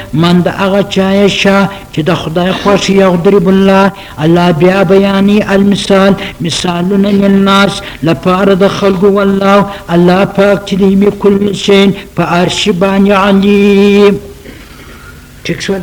من د هغه چا یشا چې د خدای خوښ یضرب الله الله بیا بیاني المثال مثالونه للناس لپاره د خلکو والله الله پاک چې دی بكل شی په هر شي باندې علیم ټیک شول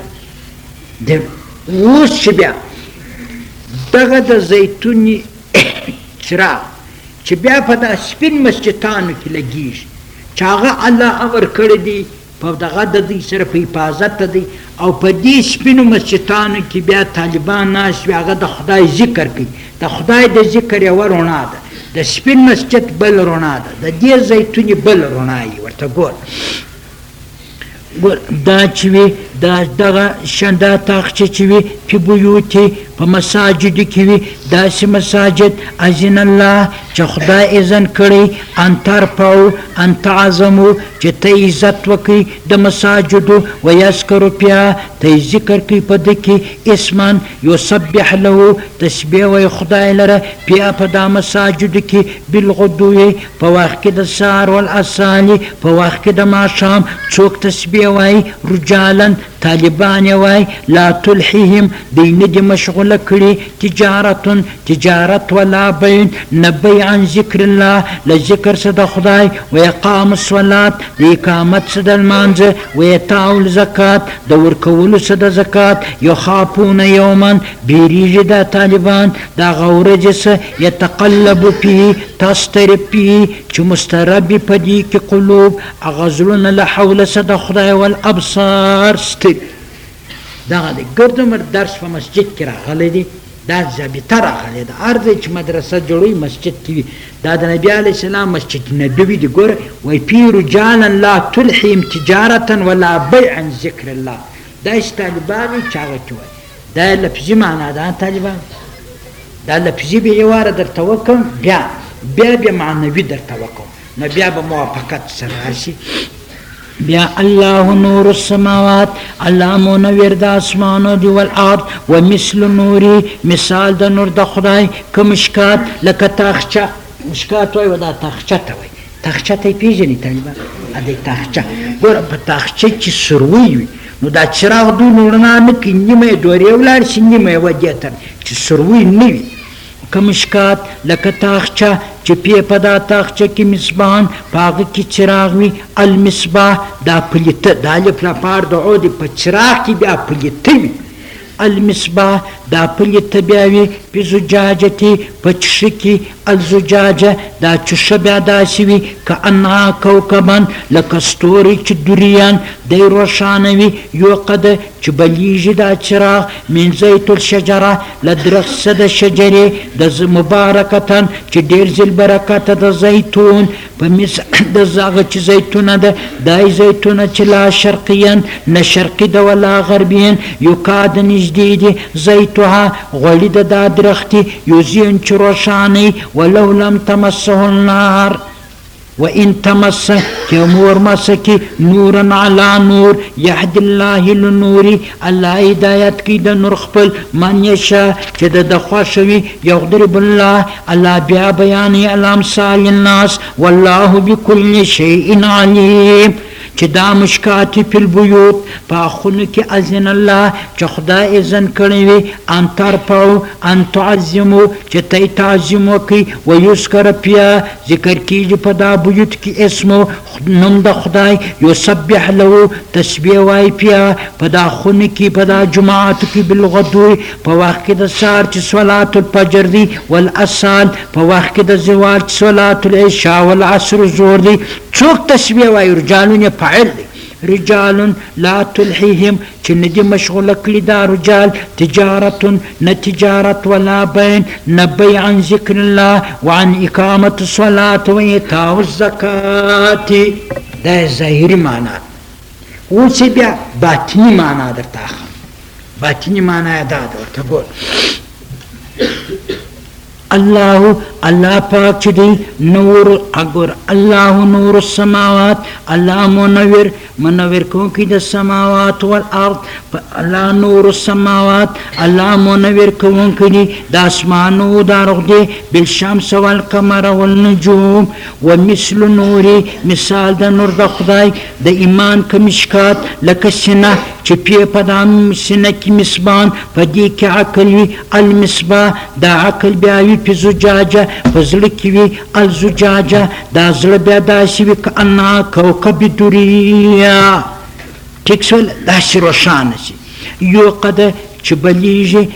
اوس چې بیا دغه د زیتوني چراغ چې بیا په دا سپین مسجدانو کې لګیږي چې هغه الله امر کړی دی په دغه د دوی سره په حفاظت دی او په دې سپینو مسجدانو کې بیا طالبان ناست وي هغه د خدای ذکر کوي د خدای د ذکر یوه رڼا ده د سپین مسجد بل رڼا ده د دې زیتوني بل رڼا یې ورته ګور دا چې وي دغه دا تاخچه چې وي په بیوتې په مساجدو کې وي داسې مساجد اذن الله چې خدای اذن کړی ان ترفعوا ان تعظموا چې ته عزت وکړي د مساجدو ویذکروا فیها ته ذکر کوي په ده کې اسما یسبح له تسبیح وایي خدای لره فیها په دا مساجدو کې بالغدو په وخت کې د سهار والاصال په وخت کې د ماښام څوک تسبیح وایي رجالا طالبان وای لا تلحهم دی ندی مشغوله کړي تجارت ولا بین نبی عن ذکر الله لذکر صد خدای و اقام الصلاة د اقامت صد المانزه و ایتاء الزکات د ورکولو صد زکات یخافون یوما بیریږي دا طالبان دا غورج سه یتقلب فيه تسترب فيه چې مسترب په دې کې قلوب اغزلون له حول صد خدای والابصار دغه دی ګردمر درس په مسجد کې راغلی دی دا ضابطه راغلی ده هر ځای چې مدرسه جوړوي مسجد کې وي دا د نبي علیه السلام مسجد نبوي دی ګوره وایي فی رجالا لا تلحیم تجارة ولا بیع عن ذکر الله دا هیڅ طالبان وي چې هغه کې وایي دا لفظي معنا ده طالبان دا لفظي به یو واره درته وکړم بیا معنوي درته وکړم نو بیا به موافقت سره راشي بیا الله نور السماوات الله منور د اسمانو دی والارض ومثل نوري مثال د نور د خدای کمشکات لکه تاخچه مشکات وای ودا تاخچه ته وای تاخچه ته پیژنې طالبان ا دې تاخچه ګور په تاخچه چې سروي وي نو دا چراغ دو نورنا نه کې نیمه دورې ولر شي نیمه وجهتر چې سروي نه وي کمشکات لکه تاخچه چې په دا تاخچه کې مصباح په هغه کې چراغ وي المصباح دا پلیته د الف لپاره د عود په چراغ کې بیا پلیته وي المصباح دا پلیته بیا وي په زجاجتي په چشه کې الزجاجه دا چشه بیا داسې وي کانها کوکبا لکه ستوري چې دوریان دی روښانه وي یوقد چې بلیږي دا چراغ من زیت الشجره له درخت د شجرې د مبارکتن چې ډېر ذل برکته د زیتون په مثل د هغه چې زیتونه ده دای زیتونه چې لا شرقیان نه شرقي ده ولا غربیان یکاد نږدې دي زیتها غوړي د دا درختي یوزین چې روښانه ولو لم تمسه النار وإن تمس كمور مسكي نورا على نور يهدي الله لنوري الله هدايت كي د نور خپل من يشاء چې د خوښوي يضرب الله الله بیا بیاني الامثال الناس والله بكل شيء عليم چې دا مشکات فی البیوت په خونه کې اذن الله چې خدای اذن کړی وي ان ترفعوا ان تعظموا چې ته تعظیم وکړي ویذکر فیها ذکر کیږي په دا بیوت کې اسمو نوم د خدای یسبح له تسبیح وایي فیها په دا خونه کې په دا جماعت کې بالغدو په وخت کې د سهار چې صلات الفجر دی والاصال په وخت کې د زوال چې صلات العشاء والعصر زور دی څوک تسبیح وایي رجالون فاعل رجال لا تلحيهم چې ندي مشغوله کړي دا رجال تجارة نه تجارت ولا بين نبي عن ذكر الله وعن إقامة الصلاة وإيتاء الزكاة دا ظاهري معنی اوس بیا باطنی معنی درته اخلم باطنی معنی دا ورته ګور الله الله پاک چې دی نور اگر الله نور السماوات الله منور کوونکی د سماوات والارض الله نور السماوات الله منور کوونکی دی د اسمانو د ارض دی بالشمس والقمر والنجوم ومثل نوري مثال د نور د خدای د ایمان کمشکات لکه سینه چې په دام سینه کې مصباح په دې کې عقل وي المصباح دا عقل بیا وي په زجاجه په زړه کې وي الزجاجه دا زړه بیا داسې وي کأنها کوكب دري ټیک شول داسې روښانه شي یوقد چې بلیږي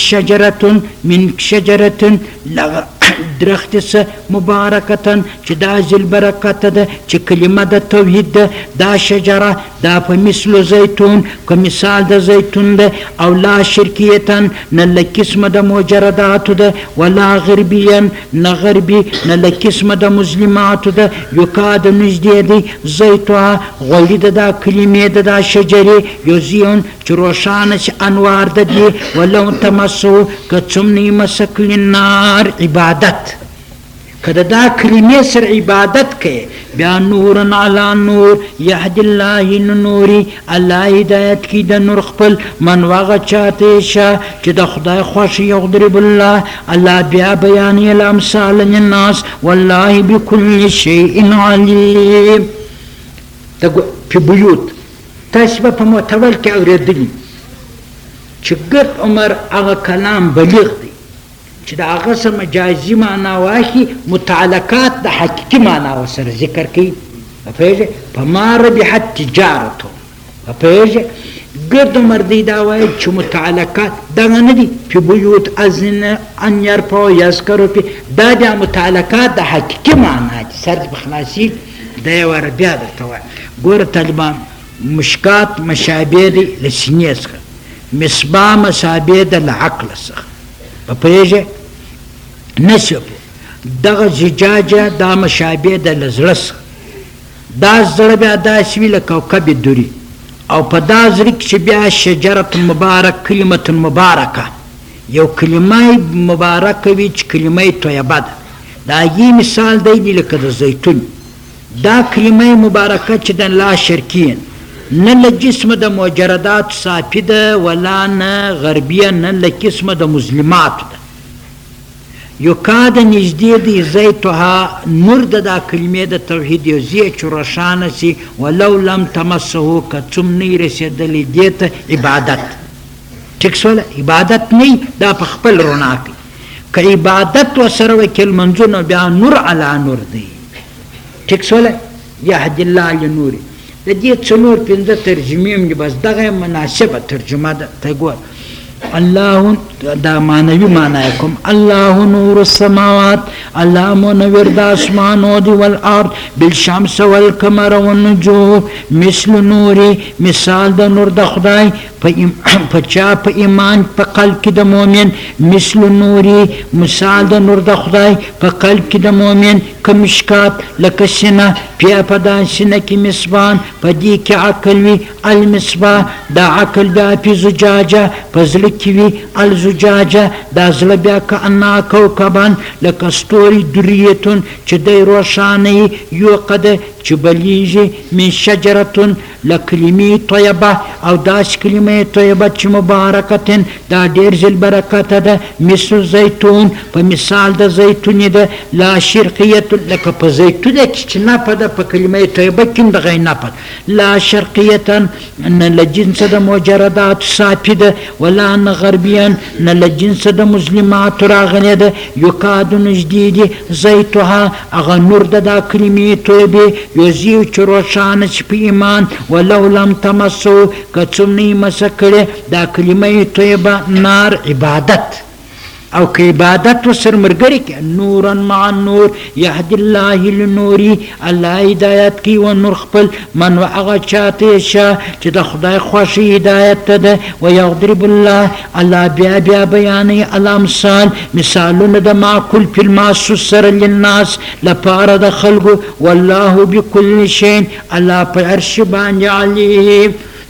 من شجرة درخت مبارکتن چې دا ذل برکت ده چې کلمه د توحید ده دا شجره دا په مثل زیتون که مثال د زیتون ده او لا شرکیتن نه لقسم د مجردات ده ولا غربیا نه غربي نه لقسم د مسلمات ده یکاد نږدې دی زیتوها غوړي د دا کلمې د دا شجرې یوزیون چې روښانه چې انوار ده دی ولو تمسو که څومره مسکل النار عبادت کده دا کلمې سره عبادت کوي بیا نورن علی نور یهد الله نوري الله هدایت کی د نور خپل من واغه چاته شه چې د خدای خوښ یضرب الله بیا بیان الامثال للناس والله بكل شيء عليم په بیوت تاسو په متول کې اوریدلی چې ګرد عمر هغه کلام بلیغ دی چې دا هغه سره مجازي معنا واخلي متعلقات د حقیقي معنا سره ذکر کوي په فما ربحت تجارته په ګرد عمر دی دا وایي چې متعلقات دغه نه دي په بیوت اذن ان يرفعوا يذكروا دا د متعلقات د حقیقي معنا دي سر بخلاصي دا ور بیا درته وایي ګوره طالبان مشکات مشابه دي لسینې څخه مصباح مشابه د العقل څخه په پیژه نشب دغه زجاجه دا مشابه د لزړه څخه دا زړه بیا داسې وي لکه کوكب دري او په دا زړه کې بیا شجره مبارک کلمه مبارکه یو کلمه مبارکه وي چې کلمه طیبه ده دا یي مثال دی لکه د زیتون دا کلمه مبارکه چې د لا شرکین نه له جسم د مجردات صافي ده ولا نه غربیه نه له قسم د مسلمات ده یکاد نږدې دی زیتها نور د دا کلمې د توحید یو ځای چې روښانه سي ولو لم تمسه که څوم نه رسېدلی دې ته عبادت ټیک شوله عبادت نه دا په خپل رڼا کوي که عبادت ورسره وکړي لمنځونه بیا نور علی نور دی ټیک شوله یهد الله لنوري د دې څلور پنځه ترجمې هم بس دغه مناسبه ترجمه ده ته ګور الله دا معنوي معنا کوم الله نور السماوات الله منور د اسمانو دی والارض بالشمس والقمر والنجوم مثل نوري مثال د نور د خدای په چا په ایمان په قلب کې د مؤمن مثل نوري مثال د نور د خدای په قلب کې د مؤمن کمشکات لکه سینه په دان سینه کې مصباح په دې کې عقل وي المصباح دا عقل بیا په زجاجه په زړه کې وي الزجاجه دا زړه بیا کأنها کوكبان لکه ستوري دریتون چې دی روښانه یوقد چې بلیږي من شجرة لکلمې طیبه او داس کلمې طیبه چې مبارکتن دا ډېر ذل برکت ده مثل زیتون په مثال د زیتون ده لا شرقیت لکه په زیتون کې چې نپه ده په کلمې طیبه کې دغه نپه لا شرقیتا نه له جنس د مجردات صافي ده ولا نه غربیا نه له جنس د مسلمات راغلی ده یکاد نږدې دی زیتها هغه نور ده دا کلمې طیبې یوزي چې روښانه چې په ایمان ولو لم تمسو که څوم نه مسه کړې دا کلمه طیبه نار عبادت او که عبادت ورسره ملګري کړي نورا مع النور یهد الله لنوري الله هدایت کوي و نور خپل من هغه چاته شه چې د خدای خوښي هدایت ده ويضرب الله بیا بیانوي الامثال مثالونه د معقول په المحسوس سره للناس لپاره د خلکو والله بكل شيء الله په هر شي باندې علیم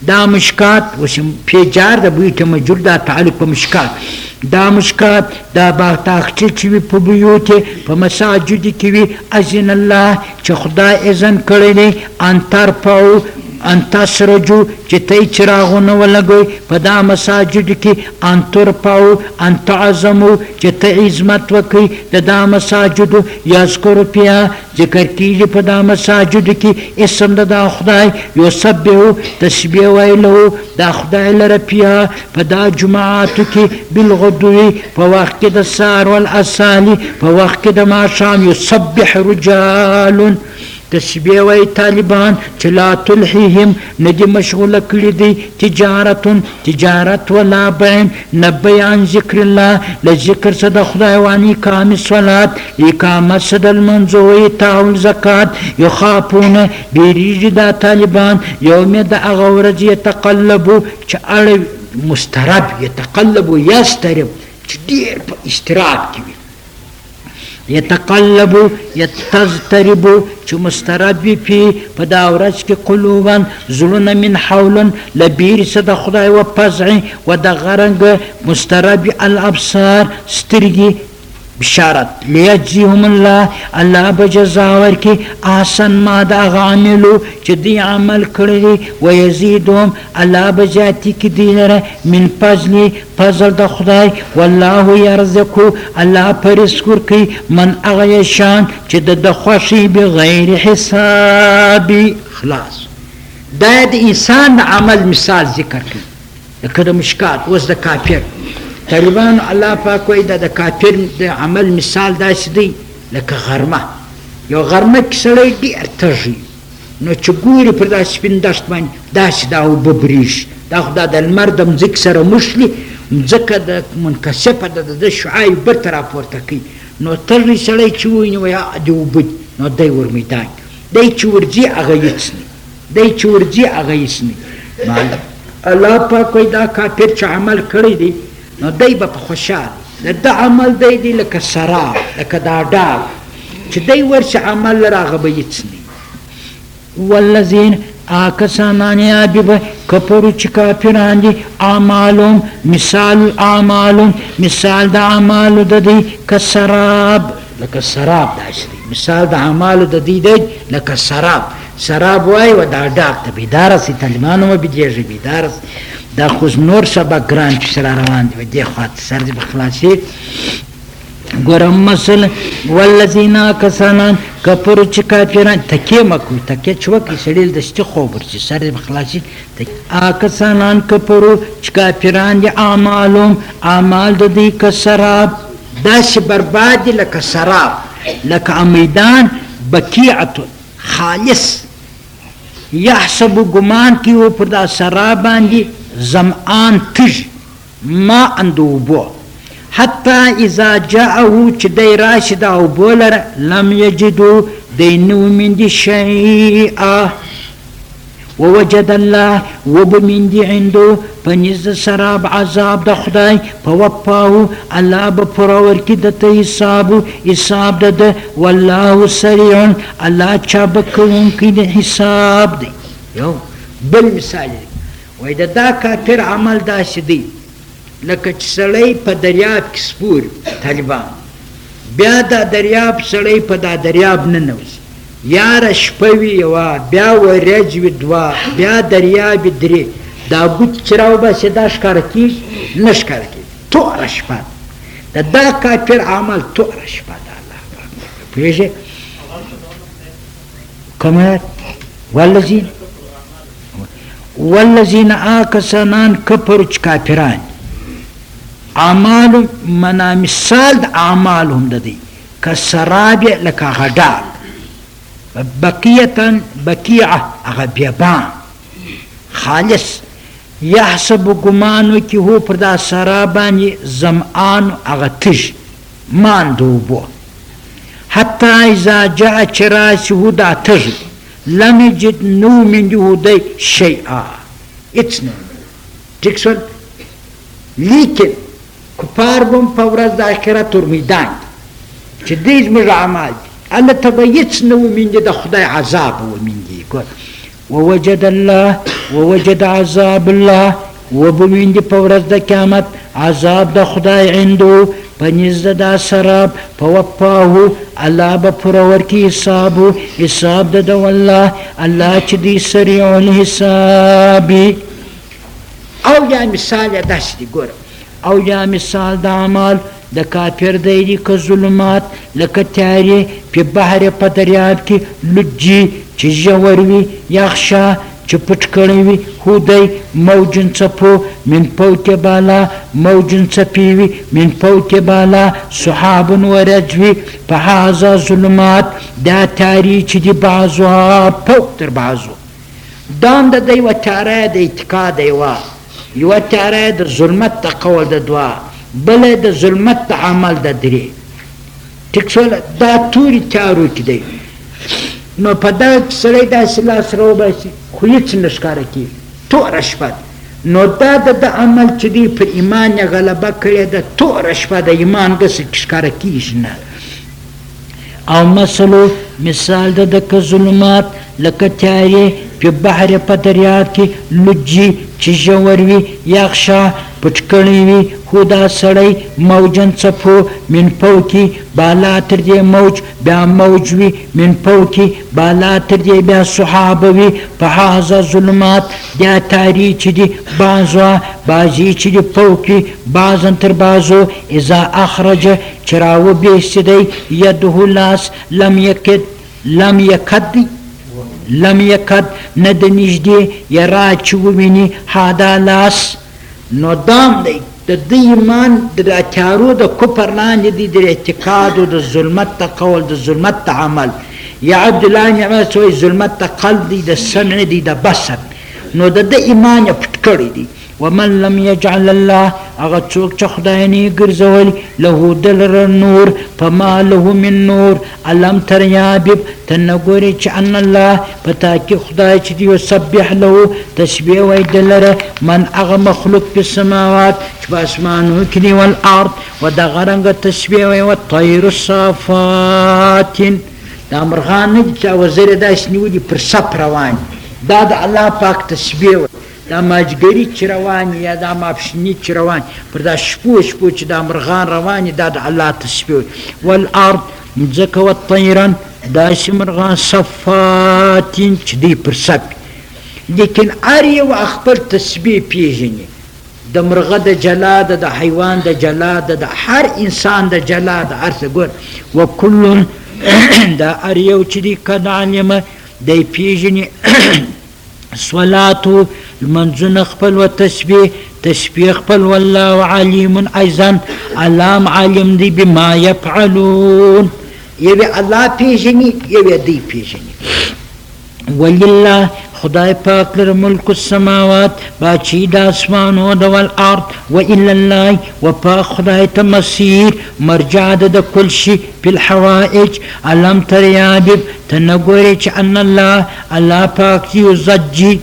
دا مشکات اوس پیجار د بوی ته مجرور دا تعلق په مشکات دا مشکات دا باغتاخچې چې وي په بیوتې په مساجد کې وي اذن الله چې خدای اذن کړی دی ان ترفعو ان تسرجو چې تی چراغونه ولګوئ په دا مساجد کې ان ترفعو ان تعظمو چې ته عظمت وکړئ د دا مساجدو یذکرو فیها ذکر کیږي په دا مساجد کې اسم د دا خدای یسبحو تسبیح ویلو دا خدای لره فیها په دا جماعاتو کې بالغدو په وخت کې د سحر والعصالي په وخت کې د ماښام یسبح رجال تسبیح وی طالبان چې لا تلحیهم ندی مشغوله کړي دي تجارت ولا بین نبی عن ذکر الله لذکر صد خدای وانی اقام الصلاة اقامت صد المنځ و ایتاء الزکات یخافون بیریږي دا طالبان یوم د هغه ورځ یتقلبو چې اړ مسترب یتقلبو یسترب چې ډېر په استراب کې وي یتقلبو یتضطربو چې مستربی پی په دا ورځ کې قلوبا زړونه من حولن لبیر څه د خدای و پزع و د غرنګ مستربی الابصار سترګې بشارت لیجزیهم الله به جزا ورکړي احسن ما د هغه عملو چې دوی عمل کړی دی ویزیدهم الله به زیاتي کړي دوی لره من فضل د خدای والله یرزقو الله په رزق ورکوي من هغه یشان چې د خوښي بغیر حساب خلاص دا د انسان د عمل مثال ذکر کړي لکه د مشکات اوس د کافر طالبان الله پاک وایي د کافر د عمل مثال داسې دی لکه غرمه یو غرمه کې سړی ډېر تږي نو چې ګوري پر دا سپین دښت باندې داسې دا اوبه بریښي دا خو دا د لمر د مځکې سره مښلي مځکه د منکسفه ده د شعاع برته راپورته کوي نو تږي سړی چې وویني وایي د اوبه نو دی ور میدان دی چې ورځي هغه یڅني الله پاک وایي دا کافر چې عمل کړی دی نو دی به په خوشحال د عمل دی لکه سراب لکه دا ډاګ چې دی ورشي عمل لره هغه به یڅني والذین کسانان یابي به کفرو چې کافران دي اعمالهم مثال د اعمالو د دی کسراب لکه سراب داسې دی مثال د اعمالو د دی دی لکه سراب وایي و دا ډاګ ته بیداره سي طالبانو مه بېدېږي بیداره دا خو نور سبق ګران چې سره روان دي دې خواته سر دې به خلاصېږي ګورم مثل والذین کسانان کفرو چې کافران تکیه مه کوئ تکیه چې وکړي سړي دستي خوب ورځي سر دې به خلاصېږي کسانان کفرو چې کافران دي اعمال د دوی که سراب داسې برباد دي لکه سراب لکه میدان بکیعة خالص یحسب ګمان کې و پر دا سراب باندې زمآن تج ما اند اوبو حتی اذا جاءه چې دی راشي دا اوبو لره لم یجدو دی نو موندي شیئا ووجد الله وبمندي عنده پنځ سراب عذاب د خدای په وپاو الله به پرور کې د حساب د والله سریع الله چا بکون کې د حساب دی یو بل مثال وای دا کافر عمل داسې دی لکه چې سړی په دریاب کې سپور طالبان بیا دا دریاب سړی په دا دریاب ننوځي یاره شپه وي یوه بیا ورځ وي دوه بیا دریاب درې دا ګوت چې راوباسي دا ښکاره کېږي نه ښکاره کېږي توره شپه د دا کافر عمل توره شپه ده الله پاک پوهېږې کومه والذین کسانان کفرو چې کافران اعمالو منا مثال د اعمالهم د دی کسراب لکه غډال بکیعه هغه بیابان خالص یحسب ګمانو کې هو پر دا سراب باندې زمآن هغه تږ ماند اوبو حتی اذا جاء چې راشي هو دا تږ لم یجد نو منده دی شیئا هېڅ نه ټیک شول لیکن کفار به هم په ورځ د آخرت ور میدان چې دی زموږ اعمال دي هلته به هېڅ نه ومینځي د خدای عذاب ومینځي ووجد الله ووجد عذاب الله وبویندی په ورځ د قیامت عذاب د خدای عنده پنځ د سراب په وپاهو الله به پوره ورکړي حساب د والله الله چې دی سریع الحساب. او یا مثال یې داسې دی ګوره، او یا مثال د اعمال د کافر دی که ظلمات لکه تیارې په بحر په دریاب کې لجي چې ژور وي یخشه چې پټ کړی وي هودی موجن څپو من فوق بالا موجن څپې وي من فوق بالا سحاب ورج وي په هذا ظلمات دا تیارې چې دي بعضها فوق تر بعضو دام د دی و تیاره د اعتقاد یوه تیاره د ظلمت د قول د دوه بله د ظلمت د عمل د درې ټیک شوله دا تورې تیارو کې دی نو په دغه کې سړی داسې لاس راوباسي خو هېڅ نه ښکاره کېږي توره شپه نو دا د عمل چې دی په ایمان یې غلبه کړې ده توره شپه د ایمان ګسې ښکاره کېږي نه. او مثال د که ظلمات لکه تیارې په بحر په دریاب کې لجي چې ژور وي یخشه پټ کړی وي خو دا سړی موجن څپو من فوقي بالا تر دې موج بیا موج وي من فوقي بالا تر دې بیا سحاب وي په هذا ظلمات دا تیارې چې دي بعضې چې دي فوقي بعضن تر بعضو اذا اخرج چې راوبیستی دی یده لاس لم یکد نه د نږدې یرا چې وویني هادا لاس نو دام دی د دې ایمان د تیارو د کفر لاندې دی د اعتقاد او د ظلمت د قول د ظلمت د عمل یا عبدالله نعمت وایي ظلمت د قلب دی د سمع دی د بصر نو د ده ایمان یې پټ کړی دی. ومن لم يجعل الله هغه څوک چې خدای نه ګرځولی له دلره نور فما له من نور الم تر یابب ته نه ګورې چې ان الله په تاکي خدای چې دی یسبح له تسبیح وایي دلره من هغه مخلوق په سماوات چې په اسمانو کې دی والارض و دغه رنګه تسبیح وایي والطیر الصافات دا مرغان نه دي چې وزرې داسې نیولي پر سپ روان دا د الله پاک تسبیح وایي دا ماجګري چې روان یا دا ماپښیني چې روان پر دا شپو چې دا مرغان روان دا د الله تسبیح والارض مځکه والطیرا داسې مرغان صفاتین چې دی پر سپ لیکن هر یو خپل تسبیح پیژني د مرغه د جلا ده د حیوان د جلا ده د هر انسان د جلا ده هر څه ګور وکل دا هر یو چې دی قد علمه دی پیژني صلاتو المنزون خپل و تسبیح خپل والله علیم ایضا علام علم دی بما یفعلون یوی الله پیژني یوی دی پیژني ولله خدای پاک لر ملک السماوات باچی د اسمانو د والارض و الا الله و پاک خدای ته مسیر مرجع د کل شی په الحوائج علم تر یابب تنګوري چې ان الله پاک یزجی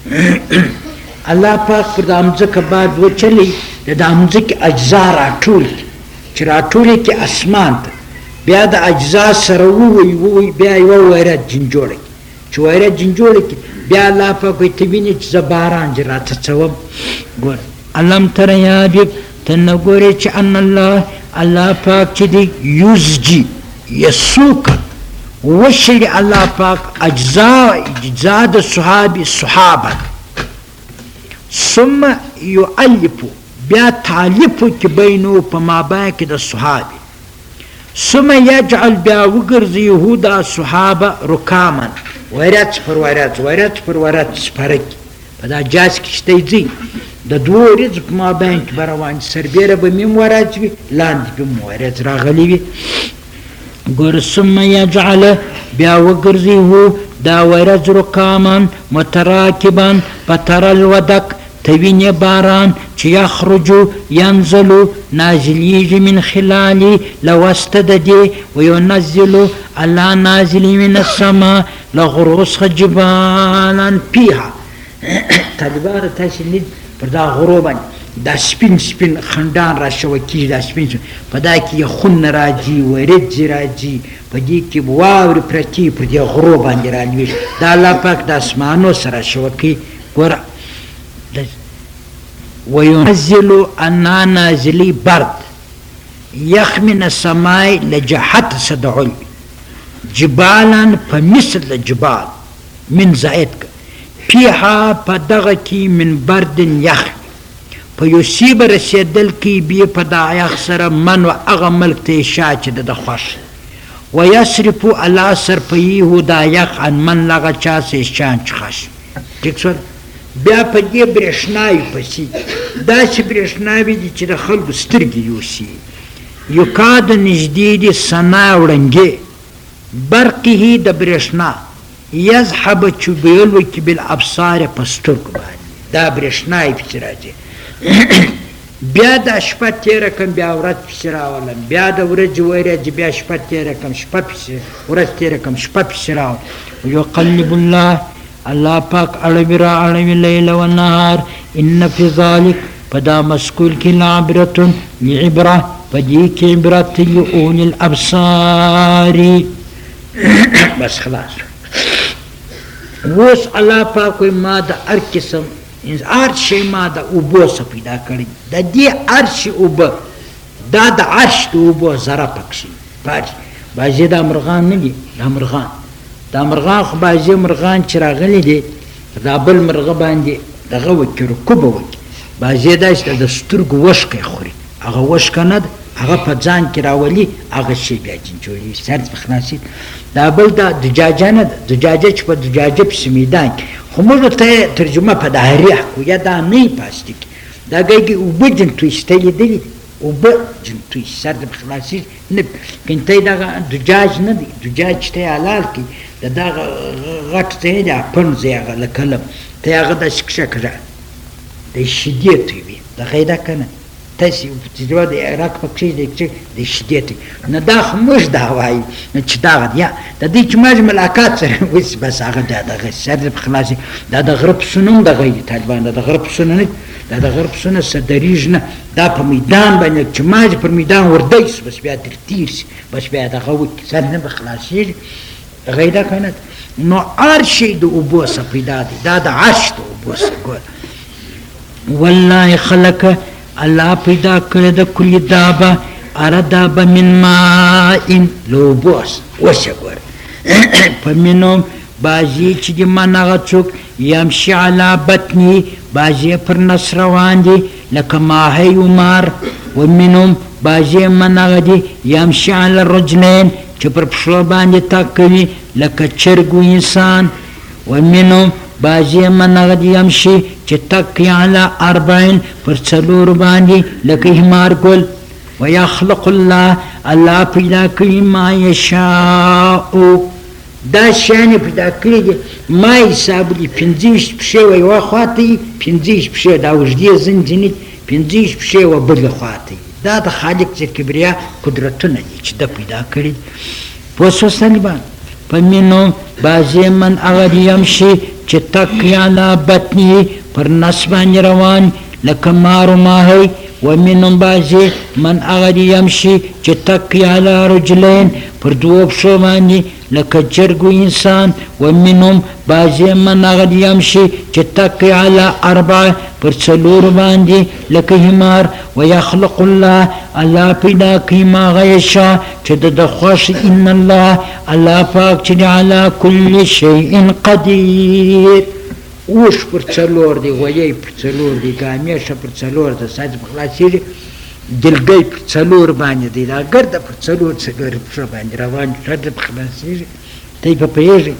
الله پاک پر د امځکه بعد وچلی د امځکه اجزا راټول چې راټول کې اسمان ته بیا د اجزا سره ووي بیا یو ویرات جنجوړي چې ویرات جنجوړي بیا الله پاک ته ویني چې زباران جراته څوم ګور علم تر یابب تنګوري چې ان الله پاک چې دی یزجی یسوک وشلی الله پاک اجزا د صحابه ثم يؤلف بیا تعلیف کی بینو په مابین کې د صحابه ثم يجعل بیا وګرځي یهودا صحابه رکاما ورات پر ورات سپارک په دا جاز کې شته دي د دوه ورځې په مابین کې روان سربیره به میم ورات وي لاندې به ورات راغلي وي ګور ثم يجعل بیا وګرځي هو دا ورځ رکاما متراکبا پتر الودق توینی باران چې یخرجو ینزلو نازلیږي من خلالی لوسط د دې وینزلو الله نازلی من السما لغروس جبالا فيها طالبانو تاسې لید پر دا غرو باندې دا سپین سپین خندان را شوه کېږي دا سپین سپین په دا کې یخونه راځي وریځې راځي په دې کې واورې پرتې پر دې غرو باندې رالوېږي دا الله پاک د اسمانو سره شوه کوي ګوره وینزل انا نازلی برد یخ من السماء لجحت صدع جبالا فمثل الجبال من زائد فيها پدغه کی من برد یخ په یصیب رسیدل کی بی په دا یخ سره من و هغه ملک ته شا چې د خوښ ويصرف على صرفيه دا یخ عن من لغه چا سه شان چخش ټیک شو بیا په دې برېښناوي پسې داسې برېښناوي دي چې د خلکو سترګې یوسي یکاد نږدې دي سنا وړنګې برقه د برېښنا یذهب چې بیلو کې بالابصار په سترګو باندې دا برېښناوي پسې راځي بیا د شپه تېره کړم بیا ورځ پسې راولم بیا د ورځې ورځې بیا شپه تېره کړم شپه پسې ورځ تېره کړم شپه پسې راولم ویقلب الله الله پاک اړوي را اړوي لیل و نهار ان فی ذلک په دا مسکول کې لعبرة لعبره په دې کې عبرت لأولی الابصار بس خلاص اوس الله پاک وایي ما د هر قسم هر شی ما د اوبو څخه پیدا کړی د دې هر شي اوبه دا د عرش د اوبو ذره پکښې بعضې دا مرغان نه دي دا مرغان خو بعضې مرغان چې راغلي دي دا بل مرغه باندې دغه وکړي رکوبه وکړي بعضې داسې د سترګو وشکه خوري هغه وشکه نه ده هغه په ځان کې راولي هغه شی بیا جوړوي سر په خلاصېد دا بل دا دجاجه نه ده دجاجه چې په دجاجه پسې میدان خو موږ ته ترجمه په دهریح کو یا دا نه پلاستیک دا ګایګي اوبه جنتویسته لیدلي دي اوبه جنتوی سر په خلاصېد نه کنته دغه دجاج نه دی دجاج چې ته حلال کړي د دغه غټ ته دی پنځه هغه لکلم ته هغه داسې کښه کړه د شیدې توی دغه یې ده که نه تاسې تجربه د عراق په کښې د شیدې توی نه دا خو موږ دا وایو چې دغه یا د دې چې موږ ملاقات سره وسي بس هغه دغه سر په خلاصې دا د غره پسونه هم دغه دي طالبان د غره پسونه نه دا د غره پسونه څه درېږي نه دا په میدان باندې چې موږ پر میدان وردی سو بس بیا در تېر سي بس بیا دغه وکړي سر نه به خلاصېږي هغه یې ده که نه نو هر شی د اوبو څخه پیدا دی دا د عرش د اوبو څخه ګوره والله خلق الله پیدا کړی د کلي دابه اره دابه من ماء له اوبو وسه ګوره په منو بعضې چې دي من هغه څوک یمشي علی بطني بعضې پر نس روان دي لکه ماهی و مار ومنهم بعضې من هغه دي یمشي علی الرجلین چې پر پښو باندې تګ کوي لکه چرګ و انسان ومنهم بعضې من هغه دي یمشي چې تګ کوي علی اربعین پر څلورو باندې لکه حمار ګل ویخلق الله پیدا کوي ما یشاء دا شیانې پیدا کړي دي ما حساب دي 50 پښې و یوه خواته یي 50 پښې دا اوږدې زنځینې 50 پښې و بلې خواته یي دا د خالق ذی کبریا قدرتونه دي چې ده پیدا کړي پوه شوست طالبان په مینو بعضې من هغه دي یمشي چې تک علی بطني پر نس باندې روان لکه مار و ماهی ومنهم بعضې من هغه دي یمشي چې تک علی رجلین پر دوو پښو باندې لکه چرګ و انسان ومنهم بعضې من هغه دي یمشي چې تک علی اربعه پر څلورو باندې لکه حمار ویخلق الله پیدا کوي ما هغه یشاء چې د ده خوښ ان الله پاک چې دی علی کل شیء قدیر اوښ پر څلور دی غویی پر څلور دی ګامیشه پر څلور ده ساز په خلاصېږي دلګی پر څلور باندې دی دا ګرده پر څلور پښه باندې روان ګرده په خلاصېږي ته یې په پوهېږئ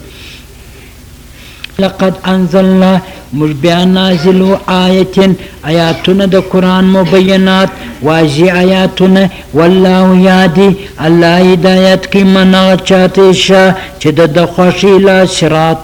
لقد انزلنا موږ بیا نازلو آیاتونه د قرآن مبینات واضح آیاتونه والله یادي الله هدایت کوي من هغه چاته یشاء چې د ده خوښ الی صراط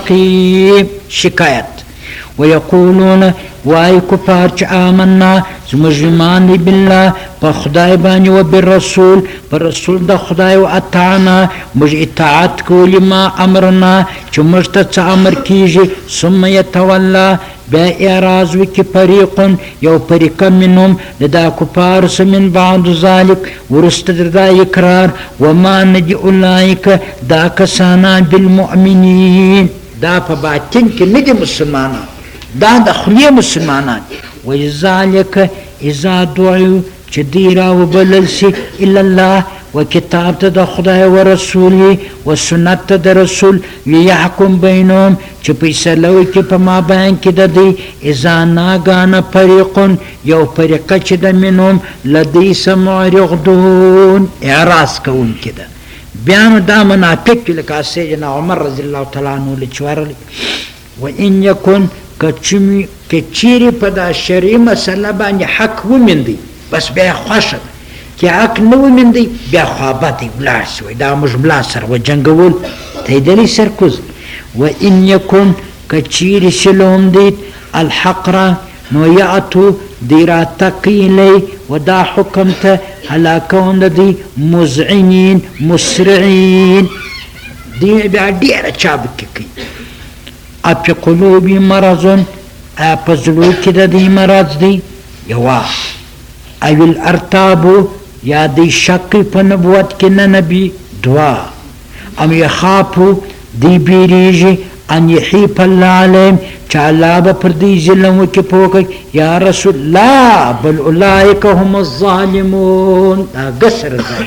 مستقیم شکایت ویقولون وای کفار چې آمنا زموږ ایمان دی بالله په خدای باندې و بالرسول په رسول د خدای او اطعنا موږ اطاعت کوو لما امرنا چې موږ ته څه امر کیږي ثم يتولى بیا اعراض وکي فریقون یو فریقه منهم د دا کفار من بعد ذلك ورسته دا اقرار وما ندي اولئک دا کسانان بالمؤمنین دا په باطن کې نه دي مسلمانان دا د خلیه مسلمانان وذلك اذا دعوا چې دی راوبلل سي الا الله و کتاب ته د خدای و رسول و سنت ته د رسول لیحکم بینهم چې فیصله وکړي په مابین کې د دوی اذا ناګانه فریقون یو فریقه چې د منهم لدیس معرضون اعراض کوونکي ده بیا نو دا منافق چې لکه سیدنا عمر رضی الله تعالی عنه لچورلی وان یکن کچیرې په دا شرعي مسله باندې حق ومندي بس بیا خوښه ده که حق نه ومندي بیا خوابه دی ولاړ شوی دا موږ ملا سره وجنګول تیدلی سرکوز وان یکن کچیرې شلوم دی الحق را نو یعتو دی را تقیلی و دا حکم ته هلاکون د دی مذعنین مسرعین دی بیا ډیره چابکې کوي اپی قلوبی مرضون په زړو کې د دې مرض دی یوا او الارتابو یا دی شک په نبوت کې نه نبی دعا ام یخافو دی بیریږي ان یحیف الله علیهم چې الله به پر دې ظلم وکړي پوکړي یا رسول الله بل اولئک هم الظالمون دا ګسر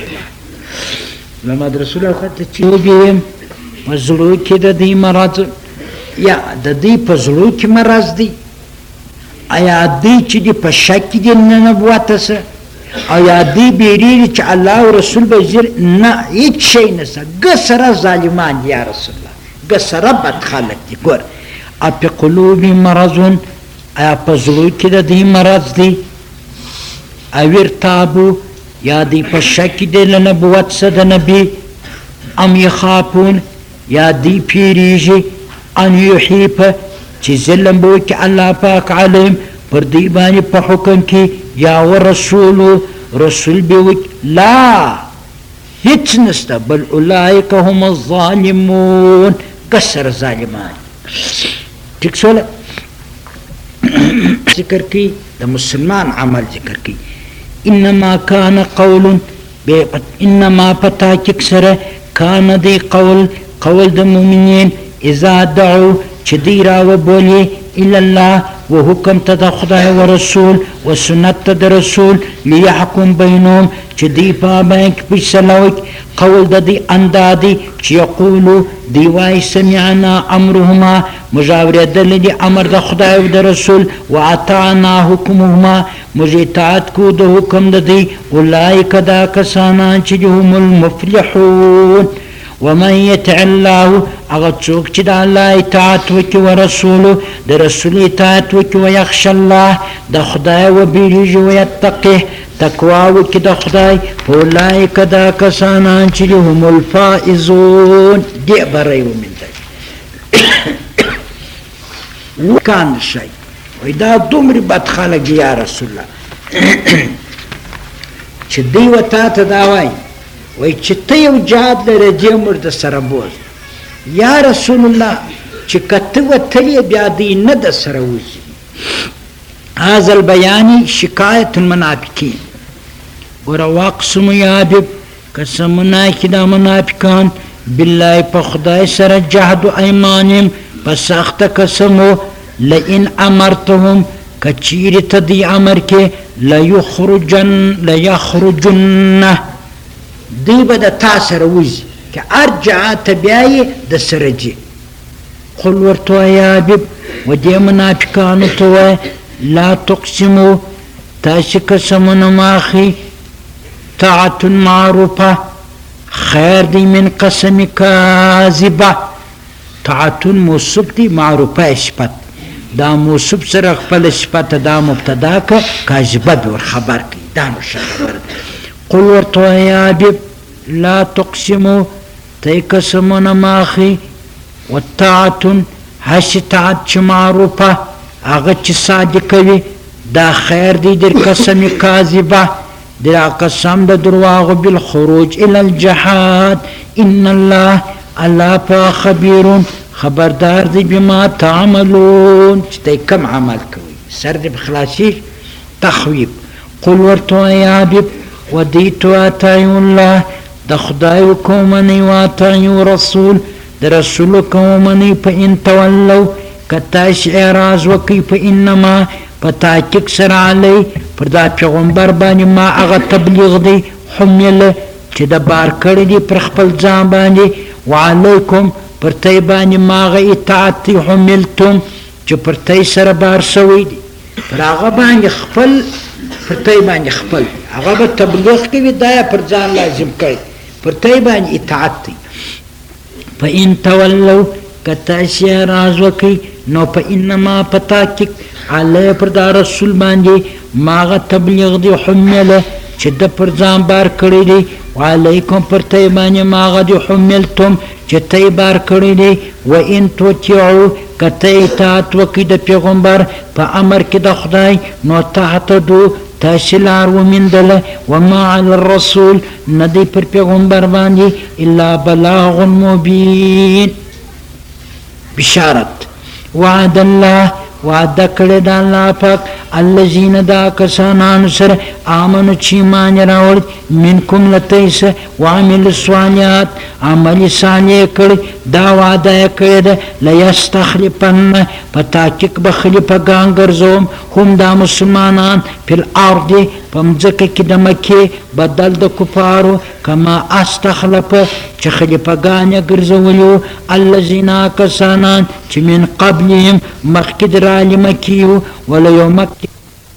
ظالمان لما رسول الله خط چې وګیم زړو کې د دې مرض یا د دې په زړو کې مرض دی ایا دې چې دې په شک کې نه نبوت سره ایا دې بیریږي چې الله او رسول به زیر نه هیڅ شی نشته ګسره ظالمان یا رسول الله ګسره بد خلک دي ګور اپ قلوب مرضون ایا په زړو کې د دې مرض دی او ارتابو یا دې په شک کې د نبوت سره د نبی ام یخافون یا دې پیریږي ان یحیف چې ظلم به وکړي الله پاک علیم پر دې باندې په حکم کې یا ورسول رسول به وکړي لا هیڅ نشته بل اولئک هم الظالمون کسر ظالمان ٹھیک شو ذکر کی د مسلمان عمل ذکر کی انما کان قول انما پتا کسر کان دی قول د مؤمنین اذا دعوا چې دی راوبولي الا الله و حکم ته د خدای و رسول و سنت ته د رسول لیحکم بینهم چې دی په باندې فیصله وکړي قول د دې اندادي چې یقولو دی وایي سمعنا امرهما مجاورېدل دي امر د خدای او د رسول و اطعنا حکمهما موږ اطاعت کو د حکم د دی اولئک دا کسانان چې هم المفلحون ومن يطع الله هغه څوک چې د الله اطاعت وکړي و رسوله د رسول اطاعت وکړي ویخشى الله د خدای وبیریږي ویتقه تقوا وکړي د خدای اولئک دا کسانان چې هم الفائزون دې بری ومنځي وکان شي وای دا دومره بد خلک یا رسول الله چې دی وتا ته دا وای وای چې ته یو جهاد لرې دې مر د سره بوز یا رسول الله چې کته وتلې بیا دې نه د سره وځي هذا البيان شکایت المنافقین ور واقسم یادب قسمنا کې د منافقان بالله په خدای سره جهاد ایمانهم پس سخت قسمو لئن امرتهم کچیر ته دی امر کې لا یخرجن دی به د تا سره وځي که ارجع ته بیایې د سره ځي قل ورته وایه حبیب و دې منافقانو ته وایه لا تقسمو تاسې قسمونه مه اخلئ طاعة معروفه خیر دی من قسم کاذبه طاعة موصوف دی معروفه صفت دا موصوف سره خپل صفت دا مبتدا که کاذبه به ور خبر کوي دا نو ښه خبره قل ورته وایه حبیب لا تقسمو تی قسمونه مه اخلئ والطاعة هسې طاعت چې معروفه هغه چې صادقه وي دا خیر دی در قسم کاذبه در قسم د درواغ بالخروج الى الجهاد ان الله پا خبیرون خبردار دی بما تعملون چی کم عمل کوي سر دی بخلاصی تخویب قل ورتو یا حبیب و دیتو اتایو الله د خدایو کومنی و اتایو رسول د رسول کومنی پا ان تولو کتاش اعراض وکی پا انما پا تاکک سر علی پر دا پیغمبر بانی ما اغا تبلیغ دی حمیل چی دا بار کردی پر خپل ځان بانی وعلیکم پر تای بانی ما اغا اطاعت دی حمیلتم چی پر تای سر بار سوی دی پر آغا بانی خپل پر تای بانی خپل آغا با تبلیغ کی دایا پر ځان لازم کرد پر تای بانی اطاعت دی پا ان تولو کتاسی اعراض وکی نو پا انما پتاکک علی پر دا رسول باندی ماغا تبلیغ دی حمیل چه دا پر ځان بار کردی دی وعلیکم پر تای بانی ماغا دی حمیلتم چه تای بار کردی دی و ان توتیعو کتای اطاعت وکی دا پیغمبر پا امر کی دا خدای نو تحت دو تاسلار ومندل وما علی الرسول ندی پر پیغمبر باندی الا بلاغ مبین بشارت وعد الله وعده کړی د الله پاک الذین دا کسانانو سره آمنو چې ایمان یې راوړی منکم له تاسو سره وعملوا الصالحات عمل صالح کړی دا وعده یې کړې ده لیستخلفن په تحقیق به خلیفګان ګرځوم هم دا مسلمانان فی الارض په مځکه کې د مکې بدل د کفارو کما استخلف چې خلیفګان یې ګرځولیو الذین کسانان چې من قبلهم مخکې د رالي مکې ولا یمکن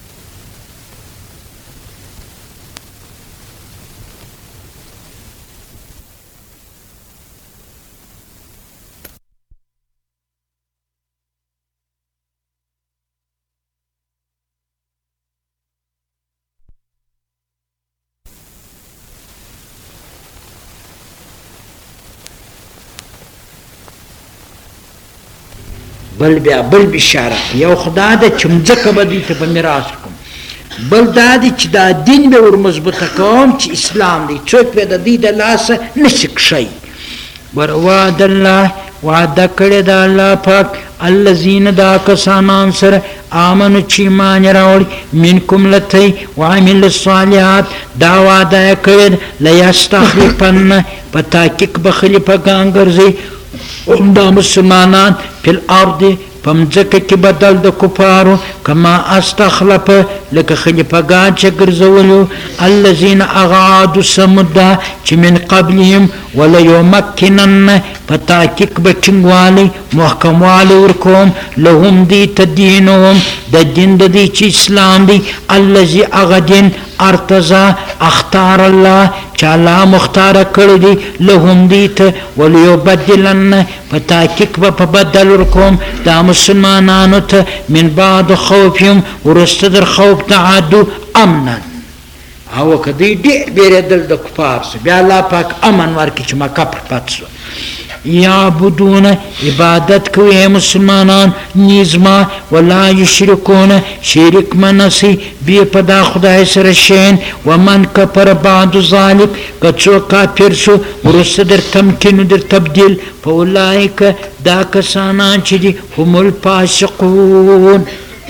بل بیا بل بشارت یو خدا ده چې مځکه به دوی ته په میراث کوم بل دا دی چې دا دین به ور مضبوطه کوم چې اسلام دی څوک به د دې د لاسه نشي کشی وعد الله وعده کړی د الله پاک الذین دا کسانان سره آمنو چې ایمان یې راوړي منکم لتی وعمل الصالحات دا وعده یې کړې لیستخلفن په تحقیق به خلیفګان ګرځي هم دا مسلمانان فی الارض په مځکه کې بدل د کفارو کما استخلف لکه خلیفګان چې ګرځولو الذین اغادوا سمدا چې من قبلهم ولا یمکنن په تحقیق به ټینګوالی محکموالی ورکوم لهم دی تدینهم د دین د دی چې اسلام دی الذي هغه دین ارتضا اختار الله چې الله مختاره کړی دی لهم دی ته ولیبدلن په تحقیق به په بدل ورکوم دا مسلمانانو ته من بعد خوفهم وروسته در خوف د عدو امنا او که دوی ډېر بیرېدل د کفار سه بیا الله پاک امن ورکړي چې مکه پر پاتې شوه یعبدون عبادت کوي مسلمانان نیزما ولا یشرکون شریک منسی بی پدا خدای سره شین ومن کفر بعد ذلک کچو کافر شو ورسته در تمکین در تبدیل فاولئک دا کسانان چې دي هم الفاسقون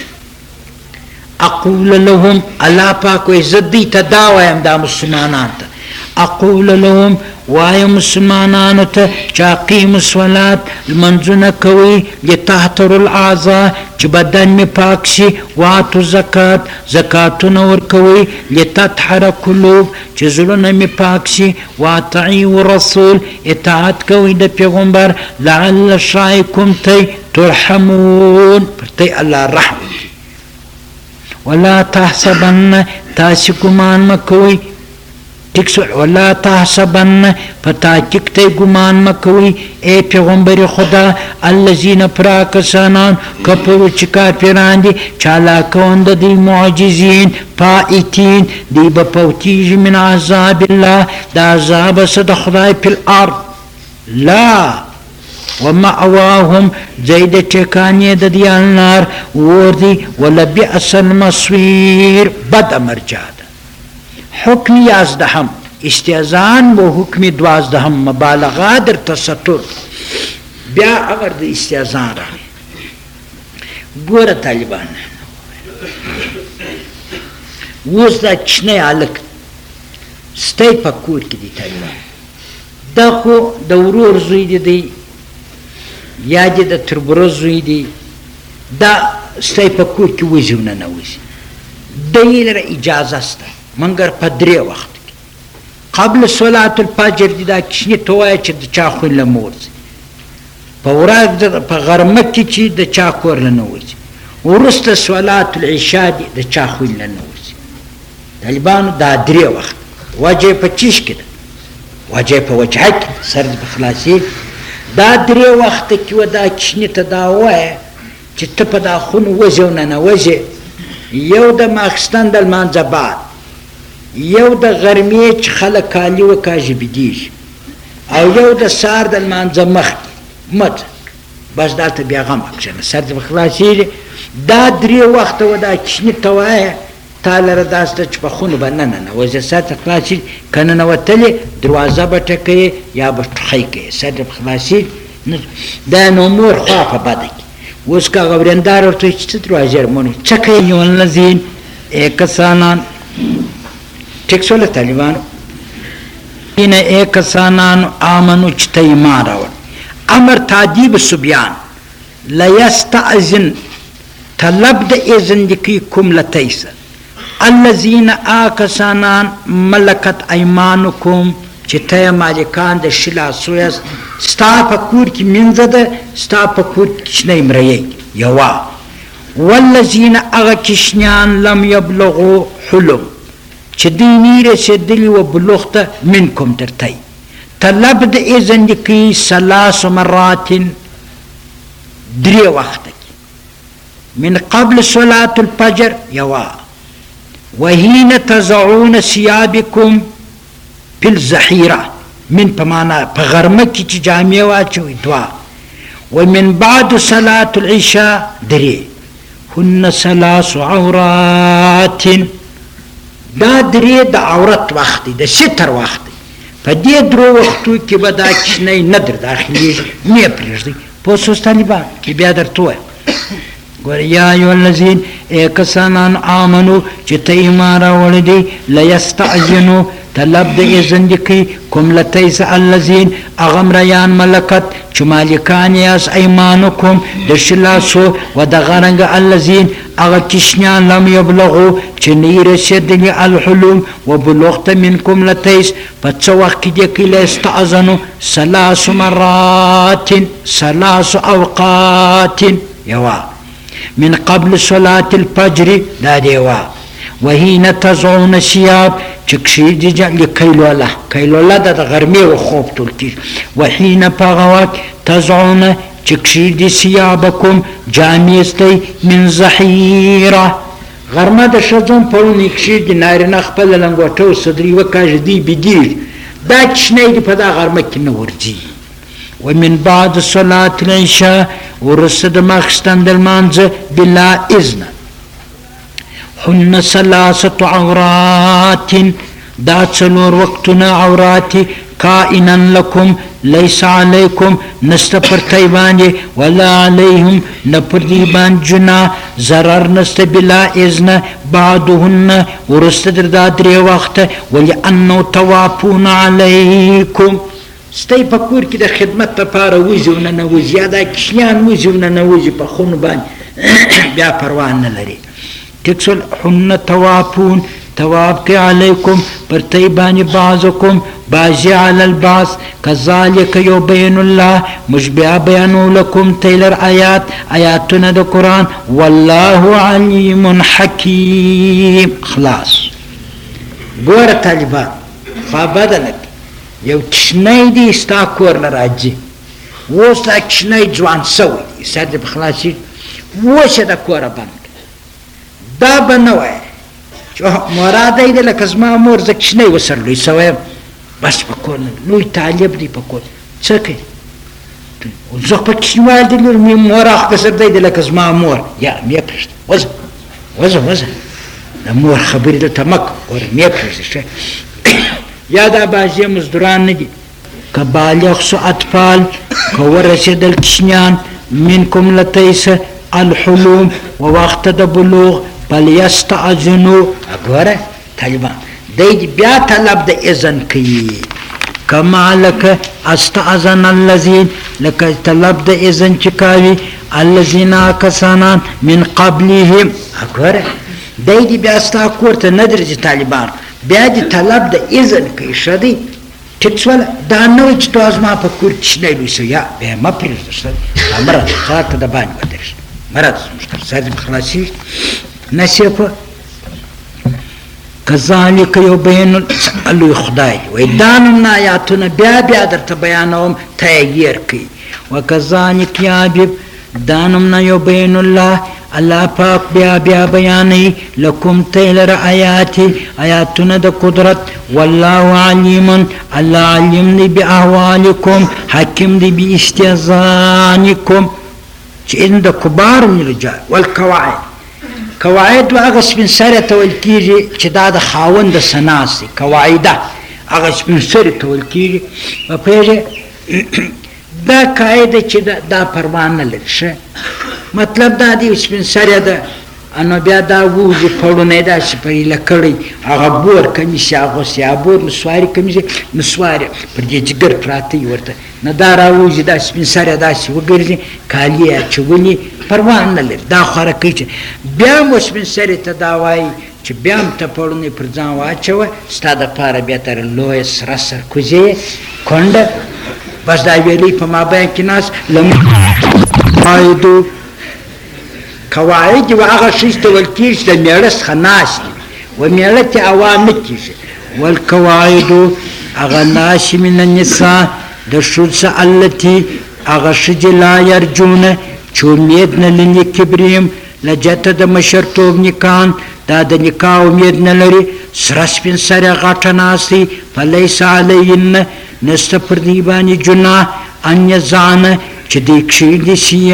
اقول لهم الله پاک عزت دی ته دا وایم دا مسلمانان ته اقول لهم وای مسلمانانو ته چې اقیموا الصلاة لمنځونه کوئ لتحتروا الاعضاء چې بدن مې پاک شي واتو زکات زکاتونه ورکوئ لتطهر قلوب چې زړونه مې پاک شي واطیعوا الرسول اطاعت کوئ د پیغمبر لعل شایکم تی ترحمون پر تی الله رحم ولا تحسبن تاسې ګمان مه کوئ ولا تحسبن فتاکک تی گمان مکوی اے پیغمبر خدا الذین پراکسانان کپرو چی کافران دی چالاکون دا دی معجزین پائتین دی بپوتیج من عذاب اللہ دا عذاب صد خدای پی الارض لا ومأواهم ځای د ټکانې د دې النار اور دی ولبئس المصير بد مرجع ده. حکم 11 استئذان و حکم 12 مبالغه در تستر. بیا امر د استئذان راغی. ګوره طالبان اوس دا کوچنی هلک ستی په کور کې دی طالبان، دا خو د ورور زوی دی یا د تربره زوی دی، دا ستی په کور کې وځي او ننوځي، د یې لره اجازه شته مګر په 3 وخت کې قبل صلات الفجر دی. دا کوچني ته وایه چې د چا خونه مه ورځي، په ورځ په غرمه کې چې د چا کور نه وځي، وروسته صلات العشاء دی د چا خونه نه وځي. طالبانو دا 3 وخت وجه په چیش کې ده، وجه په وجهه کې سر په خلاصي. دا 3 وخت کې و دا کوچني ته دا وایه چې ته په دا خونه وځې او ننوځې، یو د ماخستن د لمانځه بعد، یو د غرمې چې خلک کالي وکاږي بدیږي، او یو د سهار د لمانځه مخکې مت بس دلته بیا غم کښېنه سر دې خلاصېږي. دا 3 وخته و دا کوچني ته وایه تا لره داسې ده چې په خونو به نه ننوځې، سر دې خلاصېږي، که ننوتلې دروازه به ټکوې یا به ټوخی کوې، سر دې خلاصېږي. دا نو مور خوا په بده کې اوس که هغه ورېندار ورته وایي چې څه دروازې رمونې څه کوې والذین کسانان ټیک شوله طالبانو این کسانان آمنو چې ته ایمان راوړ. امر تعدیب صبیان لیستأذن طلب د اذن دی کوي کوم لتیسه الذین آکسانان ملکت ایمانکم چې ته مالکان د شلاسو یاست، ستا په کور کې مینځه ده، ستا په کور کې کوچنی مریی یوه، والذین هغه کوچنیان لم یبلغوا حلم چې دوی نه رسېدلي و بلوغ ته منکم تر تی. طلب د اذن دی کوي 3 مرات 3 وخته کې من قبل صلاة الفجر یوه، وحین تضعون ثیابکم فی الظهیره من په معنا په غرمه کې چې جامې واچوئ 2، ومن بعد صلاة العشاء 3 هن 3 عورات. دا 3 د عورت وخت دی، د ستر وخت دی. په دې 3 وختو کې به دا کوچنی نه در داخلېږي، نه یې پرېږدئ. پوه شوست طالبان کې بیا درته وایم ګوره یا ایها الذین کسانان آمنو چې ته ایمان راوړی دی لیستأذنو طلب د اذن دی کوي کوم لتیس الذین هغه مریان ملکت چې مالکان یاست ایمانکم د شلاسو و دغه رنګه الذین هغه کوچنیان لم یبلغو چې نه یې رسېدلي الحلم و بلوغ ته منکم لتیس په څه وخت کې دی کوي لیستأذنو 3 مرات 3 اوقات یوه من قبل صلاة الفجر دا دیوا، وحین تضعون ثیاب چې کښېږدي لکیلوله، کیلوله ده د غرمې و خوب ټول کېږي، وحین په هغه وخت تضعون چې کښېږدي ثیابکم جامې ستئ من ظهیره، غرمه د ښځو پړونی کښېږدي، نارینه خپله لنګوټه و صدري وکاږي دی بدېږي، دا کوچنی دی په دا غرمه کې نه ورځي. ومن بعد صلاة العشاء ورسته د ماخستن د لمانځه بلا اذن هن 3 عورات دا 4 وقتونه عورات کائنا لکم لیس علیکم نسته پر تی باندې ولا علیهم نه پر دی باندې جناح ضرر نسته بلا اذن بعدهن ورسته در دا 3 وخته ولانه توافون علیکم ستی په کور کې د خدمت لپاره وځي او ننوځي، یا دا کوچنیان وځي او ننوځي په خونو باندې بیا پروا نه لري. ټیک شول. هن توافون تواب کې علیکم پر تی باندې بعضکم بعضې علی البعض کذالک یبین الله موږ بیا بیانو لکم تیلر آیاتونه د قرآن والله علیم حکیم. خلاص ګوره طالبان خوا بده لګي یو کوچنی دی ستا کور نه راځي، اوس دا کوچنی ځوان سوی دی سر دې په خلاصېږي، اوس یې د کوره بند کړه. دا به نه وایه چې مراده یې دی لکه زما مور زه کوچنی ورسره لوی سوی یم بس په کور نه لوی طالب دی په کور څه کوي زه په کښینوال دي مې مور اخ کسر دی لکه زما مور یا مې پرېږده وځه د مور خبرې دلته مه کوه ګوره مې پرېږده یا دا بعضې مزدوران نه دي که بالغ سو اطفال که ورسېدل کشمیان منکم لتیسه الحلوم و وقت د بلوغ فلیستأذنوا ګوره طالبان دی بیا طلب د اذن کوي کما لکه استأذن الذین لکه طلب د اذن چې کوي الذین کسانان من قبلهم ګوره دی بیا ستا کور ته نه درځي طالبان بیا دې طلب د اذن کوي ښه دی ټیک شوله دا نه وایي چې تو زما په کور کښینی لوی یا بیا مه پرېږده ښه دی مه راځه سهار ته د باندې ودرېږه مه راځه زموږ تر سر دې به خلاصېږي نصیحه کذالک یبین لوی خدای وایي دا نومونه آیاتونه بیا درته بیانوم ته یې ګیر کوي وکذالک یابب دا نومونه یبین الله پاک بیا بیانوي لکم تیلر آیاتونه د قدرت والله علیم الله علیم دی باحوالکم حکیم دی باستئذانکم چې ان د کبار من الرجال والقواعد قواعد هغه سپین سرې ته ویل کېږي چې دا د خاوند د سناس دی قواعده هغه سپین سرې ته ویل کېږي پوهېږې دا قاعده چې دا پروا نه لري ښه مطلب دا دی سپین سرې ده نو بیا دا ووځي پړونی داسې په ایله کړی هغه بور کمیس یې اغوستی هغه بور نسواري کمیس یې نسواري پر دې جګر پراته وي ورته نو دا راوځي دا سپین سرې داسې وګرځي کالي یې اچولي پروا نه لري دا خواره کوي چې بیا مو سپین سرې ته دا وایي چې بیا هم ته پړونی پر ځان واچوه ستا دپاره بهتره لویه سره سرکوزې کونډه بس دا ویلي په مابین کې ناست قاعدو قواعد و هغه شی ته ویل کېږي چې د میړه څخه ناست وي و میړه ته هوا نه کېږي والقواعد هغه ناشي من النساء د ښځو څخه التي هغه ښځې لا یرجونه چې امید نه لري کبریم لجته د مشرتوب نکان دا د نکاح امید نه لري سره سپین سرې غټه ناست دي فلیس علیهن نسته پر دې باندې جناح ان یضعنه چې دی کښېږدي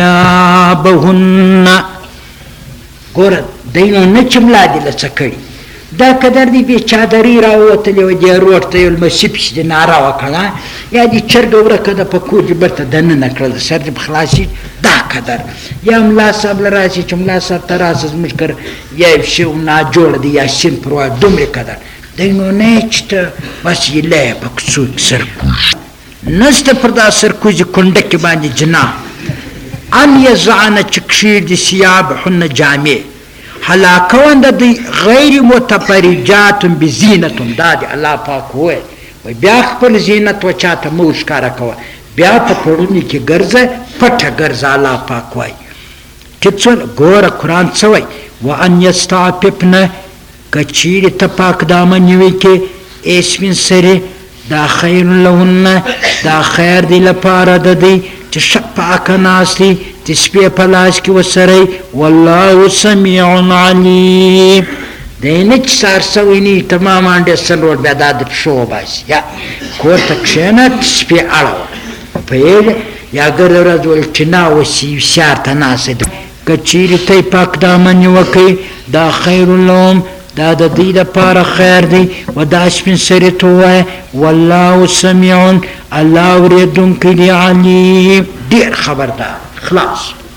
ثیابهن ګوره دی نو نه چې ملا دې له څه کړي دا قدر دی بې چادري راووتلې وه دې روډ ته یو لمسي پسې دې ناره وکړه یا دې چرګه ورکه ده په کور دې برته دننه کړله سر دې په خلاصېږي دا قدر یا ملا صاحب له راسي چې ملا صاحب ته راسه زموږ کر یا یو شی ناجوړه دی یاسین پر وایه دومرې قدر دی نو نه چې ته بس ایله یې په کوڅو کې سرکوز نسته پر دا سرکوزي کونډکې باندې جناح ان یضعنه چې کښېږدي ثیابهن جامې هلاکونده دی غیر متبرجات بزینتون دا دی الله پاک وویل وایي بیا خپل زینت و چاته مه ورښکاره کوه بیا په پړوني کې ګرځه پټه ګرځه الله پاک وایي ټیک شول ګوره قرآن څه وایي وان یستعففنه که چیرې ته پاک دامنې وي کې ای سپین سرې دا خیر لهن دا خیر دی لپاره د دی چې ښه پاکه ناست دي تسبیح په لاس کې وسره والله سمیع علیم دی نه چې سهار سوی نه وي تمام انډېسن روډ بیا دا د پښو وباسي یا کور ته کښېنه تسبیح اړوه پوهېږې یا ګرده ورځ ول ټینا وسي سیار ته ناسته ده که چیرې ته یې پاک دامنې وکړئ دا خیر لهم دا د دوی دپاره خیر دی و دا سپین سرې ته ووایه والله سمیع الله اورېدونکی دی علیم ډېر خبردار خلاص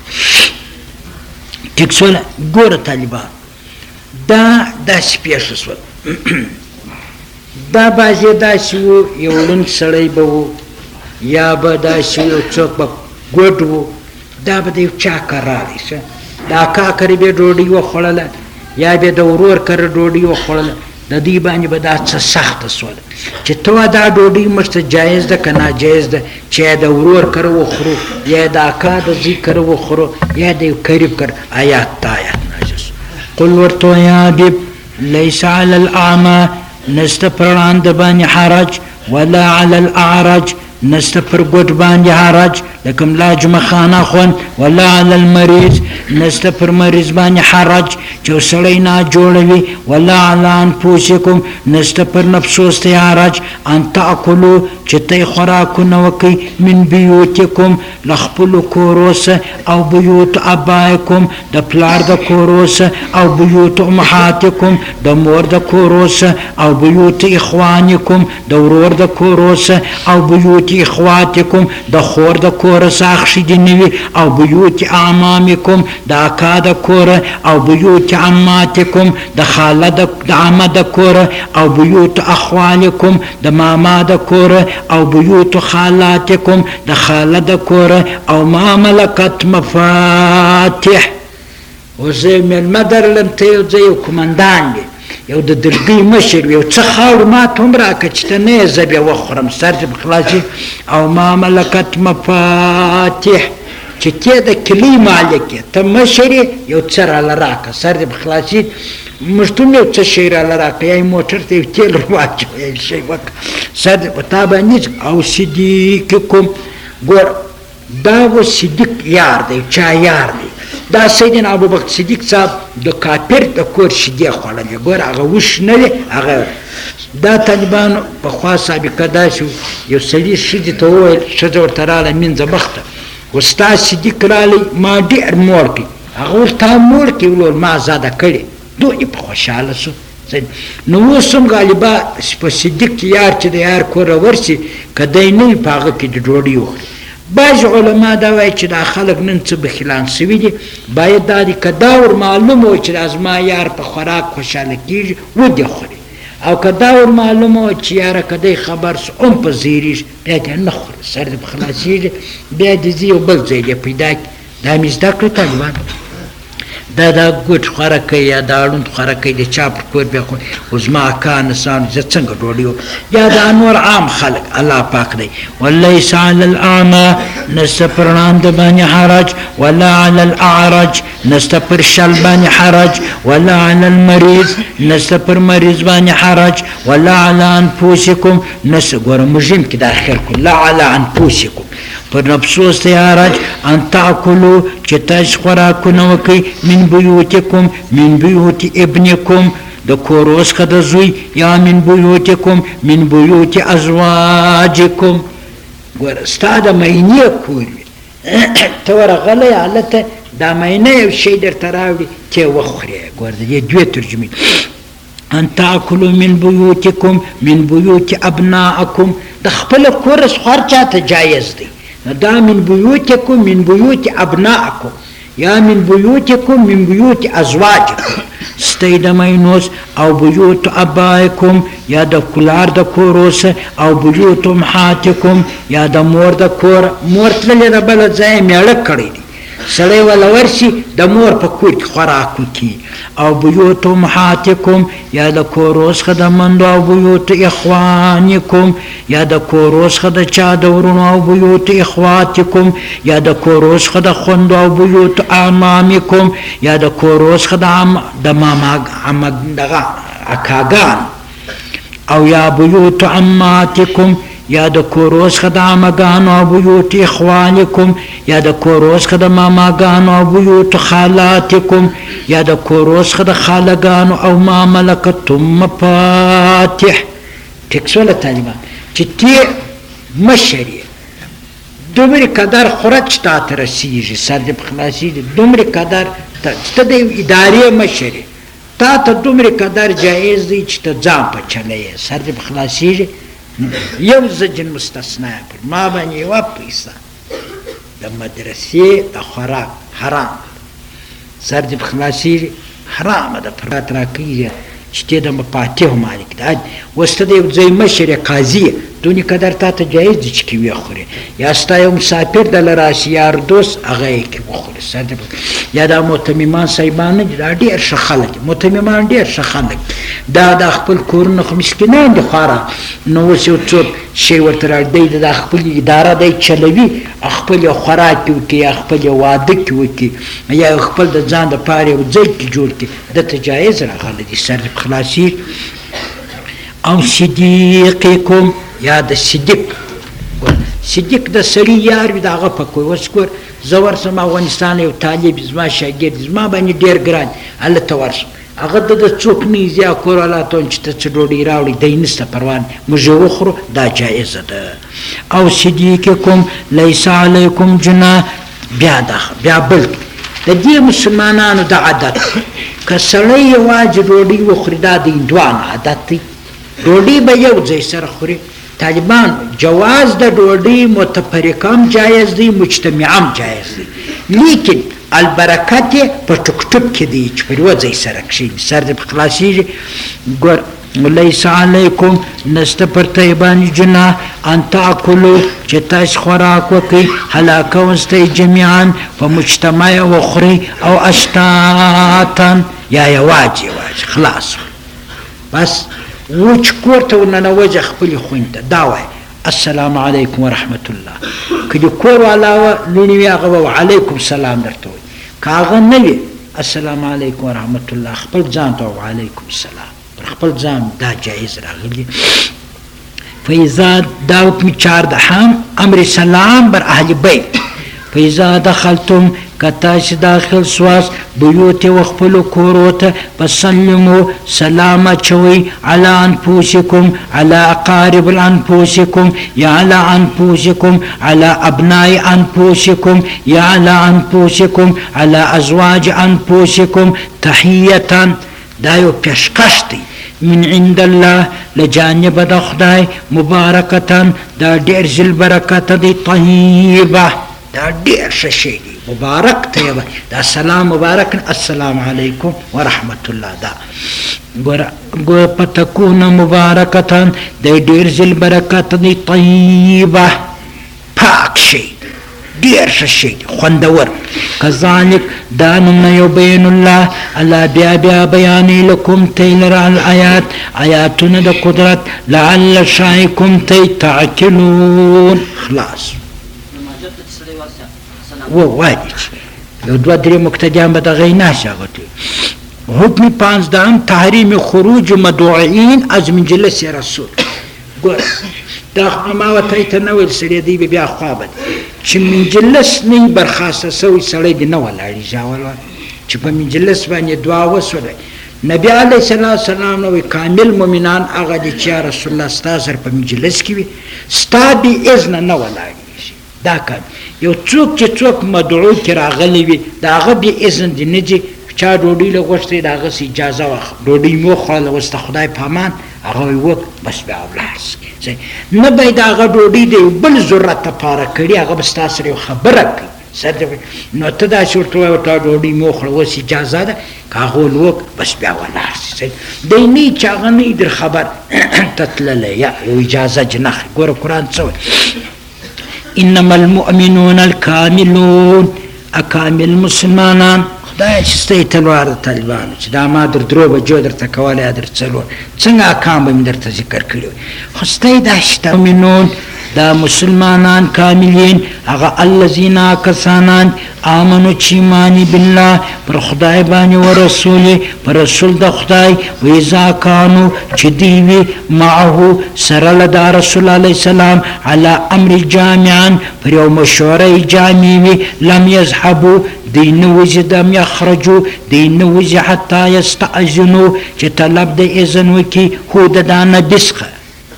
ټیک شوله ګوره طالبان دا داسې پېښه شول دا بعضې داسې وو یو لوند سړی به و یا به داسې یو څوک به ګوډ و دا به د یو چا کار راغی ښه دا کاکر به ډوډۍ وخوړله یا به د ورور کره ډوډۍ وخوړله د دوی باندې به دا څه سخته سوله چې ته دا ډوډۍ موږ ته جایز ده که ناجایز ده چې یا د ورور کره وخورو یا د اکا د زوی کره وخورو یا د یو قریب کره آیات تا آیات نازل قل ورته وایه حبیب لیس علی الاعمى نسته پر ړانده باندې حرج ولا علی الاعرج نسته پر ګوډ باندې حرج لکه ملا جمعه خانه خون ولا علی المریض نسته پر مریض باندې حرج چې سړی ناجوړه وي ولا علی انفسکم نسته پر نفسو سته حرج ان تاکلوا چې تی خوراکونه وکئ من بیوتکم له خپلو کورو او بیوت ابایکم د پلار د کورو او بیوت امهاتکم د مور د کورو او بیوت اخوانکم د ورور د کورو او بیوت اخواتکم د خور د کور ساخشي دی نوي او بیوت اعمامکم د اکا د کور او بیوت عماتکم د خاله د عمه د کور او بیوت اخوالکم د ماما د کور او بیوت خالاتکم د خاله د کور او ما ملکت مفاتح وزه مېلمه درلم ته یو ځای یو کمندان دی یو د درګۍ مشر یو څه خاورې ما ته هم راکړه چې ته نه یې زه بیا وخورم سر دې په خلاصي او ما ملکت مفاتح چې ته د کلي مالک یې ته مشر یې یو څه راله راکړه سر دې په خلاصي موږ ته یو څه شی راله راکړه یا یې موټر ته یو تیل واچوه یا شی وکړه سر دې په تا باندې او صدیقکم ګوره دا و صدیق یار دی چا یار دی دا سیدنا ابوبکر صدیق صاحب د کافر د کور شیدې خوړلې ګوره هغه وش نه دی هغه دا طالبانو پخوا سابقه داسې یو سړي ښځې ته وویل ښځه ورته راغله منځه مخته ستا صدیق راغلی ما ډېر موړ کړي هغه ویل تا موړ کړي ویل ما زاده کړې دوی په خوشحاله سو نو اوس هم غالبا په صدیق یار چې د یار کوره ورسي که دی نه وي په هغه کې د ډوډۍ وخوري بعض علما دا وایي چې دا خلک نن څه بخیلان سوي دي باید دا دي که دا ور معلومه وي چې دا زما یار په خوراک خوشحاله کېږي ودې خوري او که دا ور معلومه وي چې یاره که دی خبر سو هم په زیرېږي بیا دې نه خوري سر دې په خلاصېږي بیا دې ځي یو بل ځای دې پیدا کړي دا مې زده کړې طالبان دا ګوټ خوره کوي یا دا اړوند خوره کوي د چا پر کور بیا خوري اوس زما اکانسانو زه څنګه ډوډۍ یا دا نور عام خلک الله پاک دی ولیس علی الاعمى نسته پر ړانده باندې حرج ولا علی الاعرج نسته پر شل باندې حرج ولا علی المریض نسته پر مریض باندې حرج ولا علی انفسکم نسته ګوره مجرم کې دا اخر کو لا علی انفسکم پر نفسو سته حرج ان تاکلوا چې تاسو خوراکونه وکئ من بیوتکم من بیوت ابنکم د کورو څخه د زوی یا من بیوتکم من بیوت ازواجکم ګوره ستا د مینې کور وي ته ورغلی هلته دا مینه یو شی درته راوړي ته یې وخورې ګوره د دې دوې ترجمې ان تاکلوا من بیوتکم من بیوت ابناءکم د خپله کوره هر چاته جایز دی دا من بیوتکم من بیوت ابناءکم یا من بیوتکم من بیوت ازواجکم ستی د مینوس او بیوت ابایکم یا د کلار د کوروس او بیوت امهاتکم یا د مور د کور مور تللې ده بله ځای میړه کړی دی سړی وله ورشي د مور په کور کې خوراک وکړي او بیوت امهاتکم یا د کورو څخه د مندو او بیوت اخوانکم یا د کورو څخه د چا د ورونو او بیوت اخواتکم یا د کورو څخه د خوندو او بیوت اعمامکم یا د کورو څخه د ماما دغه اکاګان او یا بیوت عماتکم یا د کورو څخه د عمګانو او بیوت اخوانکم یا د کورو څخه د ماماګانو او بیوت خالاتکم یا د کورو څخه د خالګانو او ما ملکتم مفاتح ټیک شوله طالبان چې ته مشر یې دومره قدر خوره چې تا ته رسېږي سر دې په خلاصېږي دومره قدر ته د یو ادارې مشر یې تا ته دومره قدر جایز دی چې ته ځان په چلی یې سر دې په خلاصېږي یو زجن مستثنا پر ما باندې یوه پیسه د مدرسې د خوراک حرام سر دې په خلاصېږي حرامه ده فرات راکوي چې ته د مفاتحو مالک ده اوس ته د یو ځای مشر یې قاضي یې دونې قدر تا ته جایز دي چې کې وخورې یا ستا یو مسافر دله راشي یار دوست هغه یې کې وخورې سر دې یا دا متممان صاحبان نه دي دا ډېر ښه خلک دي متممان ډېر ښه خلک دا د خپل کورونه خو مسکینان دي خورا نو اوس یو څوک شی ورته راږدی د خپل اداره دی چلوي خپل یو خوراک کې وکړي یا خپل یو واده کې وکړي یا خپل د ځان دپاره یو ځای کې جوړ کړي دته جایز راغلی دي سر دې په خلاصېږي او صدیقکم یا د صدیق صدیق د سړي یار وي د هغه په کوی اوس ګور زه ورسم افغانستان یو طالب زما شاګرد زما باندې ډېر ګران هلته ورسم هغه د څوک نه یې زیا کور والا چې ته څه ډوډۍ راوړي دی نسته پروا موږ یې وخورو دا جایزه ده او صدیقکم لیس علیکم جناح بیا بل د دې مسلمانانو د عادت که سړی یوازې ډوډۍ وخوري دا د هندوانو عادت دی ډوډۍ به یو ځای سره خوري طالبان جواز د ډوډۍ متفرقه هم جایز دی مجتمع هم جایز دی لیکن البرکت یې په ټوک ټوک کې دی چې پر یوه ځای سره کښېني سر دې په خلاصېږي ګور لیس علیکم نسته پر ته باندې جناح ان تاکلو چې تاسو خوراک وکړئ هلاکه وستئ جمیعا په مجتمع وخورئ او اشتاتا یا یوازې خلاص بس وچ کور ته ورننوځه خپلې خویندې ته دا وایه السلام علیکم ورحمت الله که د کور والا لوڼې وي هغه به وعلیکم سلام درته وایي که هغه نه وي السلام علیکم ورحمت الله خپل ځان ته وعلیکم السلام پر خپل ځان دا جایز راغلی فاذا دا حکم 14 امر سلام بر اهل بیت فاذا دخلتم کتاش داخل سواس بیوت وخپلو کورو ته فسلمو سلام اچوئ علی انفسکم علی اقارب انفسکم یا علی انفسکم علی ابناء انفسکم یا علی انفسکم علی ازواج انفسکم تحیتا دا یو پیشکش دی من عند الله لجانب د خدای مبارکتن دا ډېر ذل برکت دی طیبه دا ډېر ښه شی دی مبارک ته دا سلام مبارک السلام علیکم ورحمت الله دا ګوره پتکون مبارکتن دا ډېر ذل برکت دی طیبه پاک شی ډېر ښه شی دی خوندور کذلک دا نومونه یبین الله الله بیا بیانوي لکم تی لره الآیات آیاتونه د قدرت لعل شایکم تی تعقلون خلاص ووایي یو دوه درې مقتدیان به دغه یې ناشي هغه ته حکم 15 تحریم خروج مدعوین از مجلس رسول ګوره دا خو ما ورته ته نه ویل سړی دی به بیا خوا به دی چې مجلس نه برخاسته سوی سړی دی نه ولاړي ژاول چې په مجلس باندې دعا وسوله نبی علیه السلام نو کامل مؤمنان هغه دي چې رسول الله ستا سره په مجلس کې وي ستا بې اذنه نه ولاړي دا کار یو څوک چې څوک مدعو کې راغلی وي د هغه بې اذن دي نه ځي چا ډوډۍ له غوښتې د هغسې اجازه ډوډۍ مې وخوړله اوس د خدای په امان هغه یې وک بس بیا ولاړ سي نه به یې د هغه ډوډۍ د یو بل ضرورت دپاره کړي هغه به ستا سره یو خبره کوي نو ته داسې ورته وایه ورته ډوډۍ مې وخوړه اوس اجازه ده که هغه ولوک بس بیا ولاړ سي دی نه چې هغه نه در خبر ته تللی یا یو اجازه جنخ ګوره قرآن څه وایي انما المؤمنون الکاملون اکامل مسلمانان خدای چې ستا یې تلوار د طالبانو چې دا ما در درو بجو درته کولی یا در څلور څنګه اکام به مې درته ذکر کړي وي خو ستا یې دا شته مؤمنون دا مسلمانان کاملین هغه الذین کسانان آمنو چې ایمان بالله پر خدای باندې و رسول پر رسول د خدای و اذا کانو چې دی وي معه سره له دا رسول علیه السلام علی امر جامعا پر یو مشوره جامع وي لم یذهبوا دی نه وځي دم یخرجو دی نه وځي حتی یستأذنو چې طلب د اذن وکړي خو د دا نه بسخه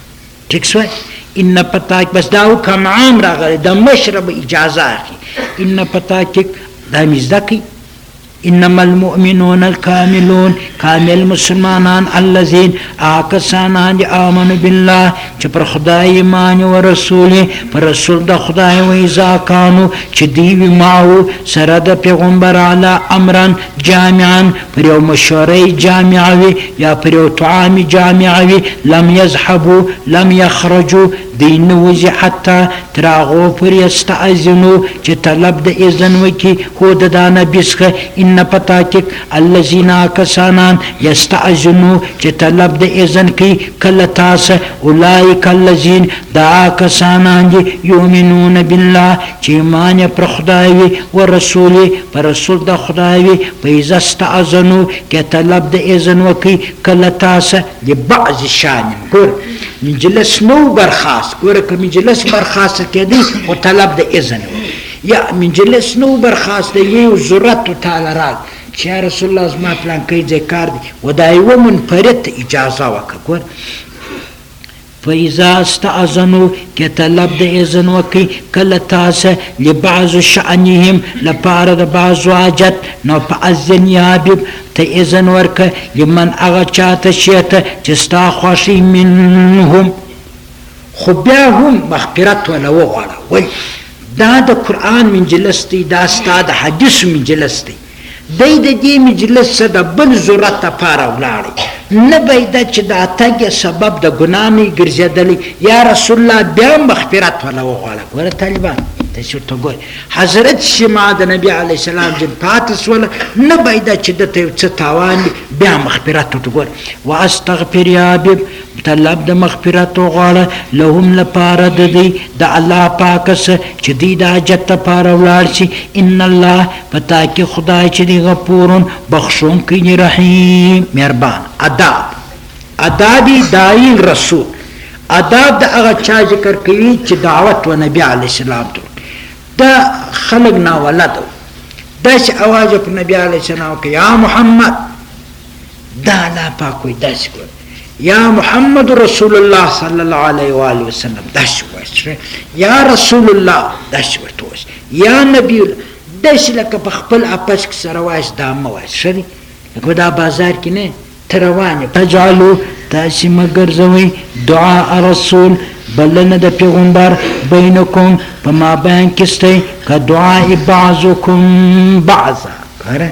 ټیک شوی ان پتاک بس دا حکم عام راغلی د مشرب اجازه اخلي ان پتاک دا مزده کوي انما المؤمنون الكاملون کامل مسلمانان الذين آکسانان آمنوا بالله چې پر خدای ایمان و رسول پر رسول د خدای و اذا کانو چې دی وي معه سره د پیغمبر علی امرا جامعا پر یو مشوره جامعه وي یا پر یو طعام جامعه وي لم یذهبوا لم یخرجوا دی نه وځي حتی تر هغو پورې یستأذنو چې طلب د اذن وکړي خو د دا نه بسخه ان پتاکک الذین کسانان یستأذنو چې طلب د اذن کوي کله تاسو اولئک الذین دا کسانان دي یؤمنون بالله چې ایمان پر خدای وي او رسول پر رسول د خدای وي په اذا استأذنو کې طلب د اذن وکړي کله تاسو د بعض شان ګور مجلس نو برخاست ګوره که مجلس برخاست کېدی او طلب د اذن یا مجلس نو برخاست یو ضرورت تعالی راغ چې یا رسول الله زما پلانکی ځای کار دی و دا یوه منفرد ته اجازه وکړه. ګوره فاذا استاذنوا که طلب د اذن وکړي کله تاسو لبعض شأنهم لپاره د بعضو حاجت نو فاذن یا حبیب ته اذن ورکړه لمن هغه چاته شیته چې ستا خوښي منهم خو بیا هم مغفرت ولا وغواړه. وایي دا د قرآن مجلس دی دا ستا د حدیث مجلس دی دی د دې مجلس څخه د بل ضرورت لپاره ولاړی نه باید چې دا تګ سبب د ګناه مې ګرځېدلی یا رسول الله بیا مغفرت ولا وغواړه. ګوره طالبان تاسې ورته ګورئ حضرت شمع د نبي علیه السلام جن پاتې سوله نه باید چې دته یو څه تاوان وي بیا مغفرت ورته ګوره واستغفر یا حبیب طلب د مغفرت وغواړه لهم لپاره د دوی د الله پاک څخه چې دوی د حاجت لپاره ولاړ شي ان الله په تاکي خدای چې دی غفورون بخښونکی دی رحیم مهربان. آداب داعی رسول آداب د هغه چا ذکر کوي چې دعوت و نبی علیه السلام ته دا خلق ناولد داسې اواز په نبی علیه السلام کې یا محمد دا الله پاک وایي داسې کوي یا محمد رسول الله صلی الله علیه و آله وسلم داسې وایي یا رسول الله داسې ورته وایي یا نبی داسې لکه په خپل اپس کې سره وایي دا مه وایي ښه دی لکه دا بازار کې نه ته روان یې تجعلو تاسې مه ګرځوئ دعاء رسول بلنه د پیغمبر بینکم په مابین کې ستی که دعاء بعضکم بعضا ګوره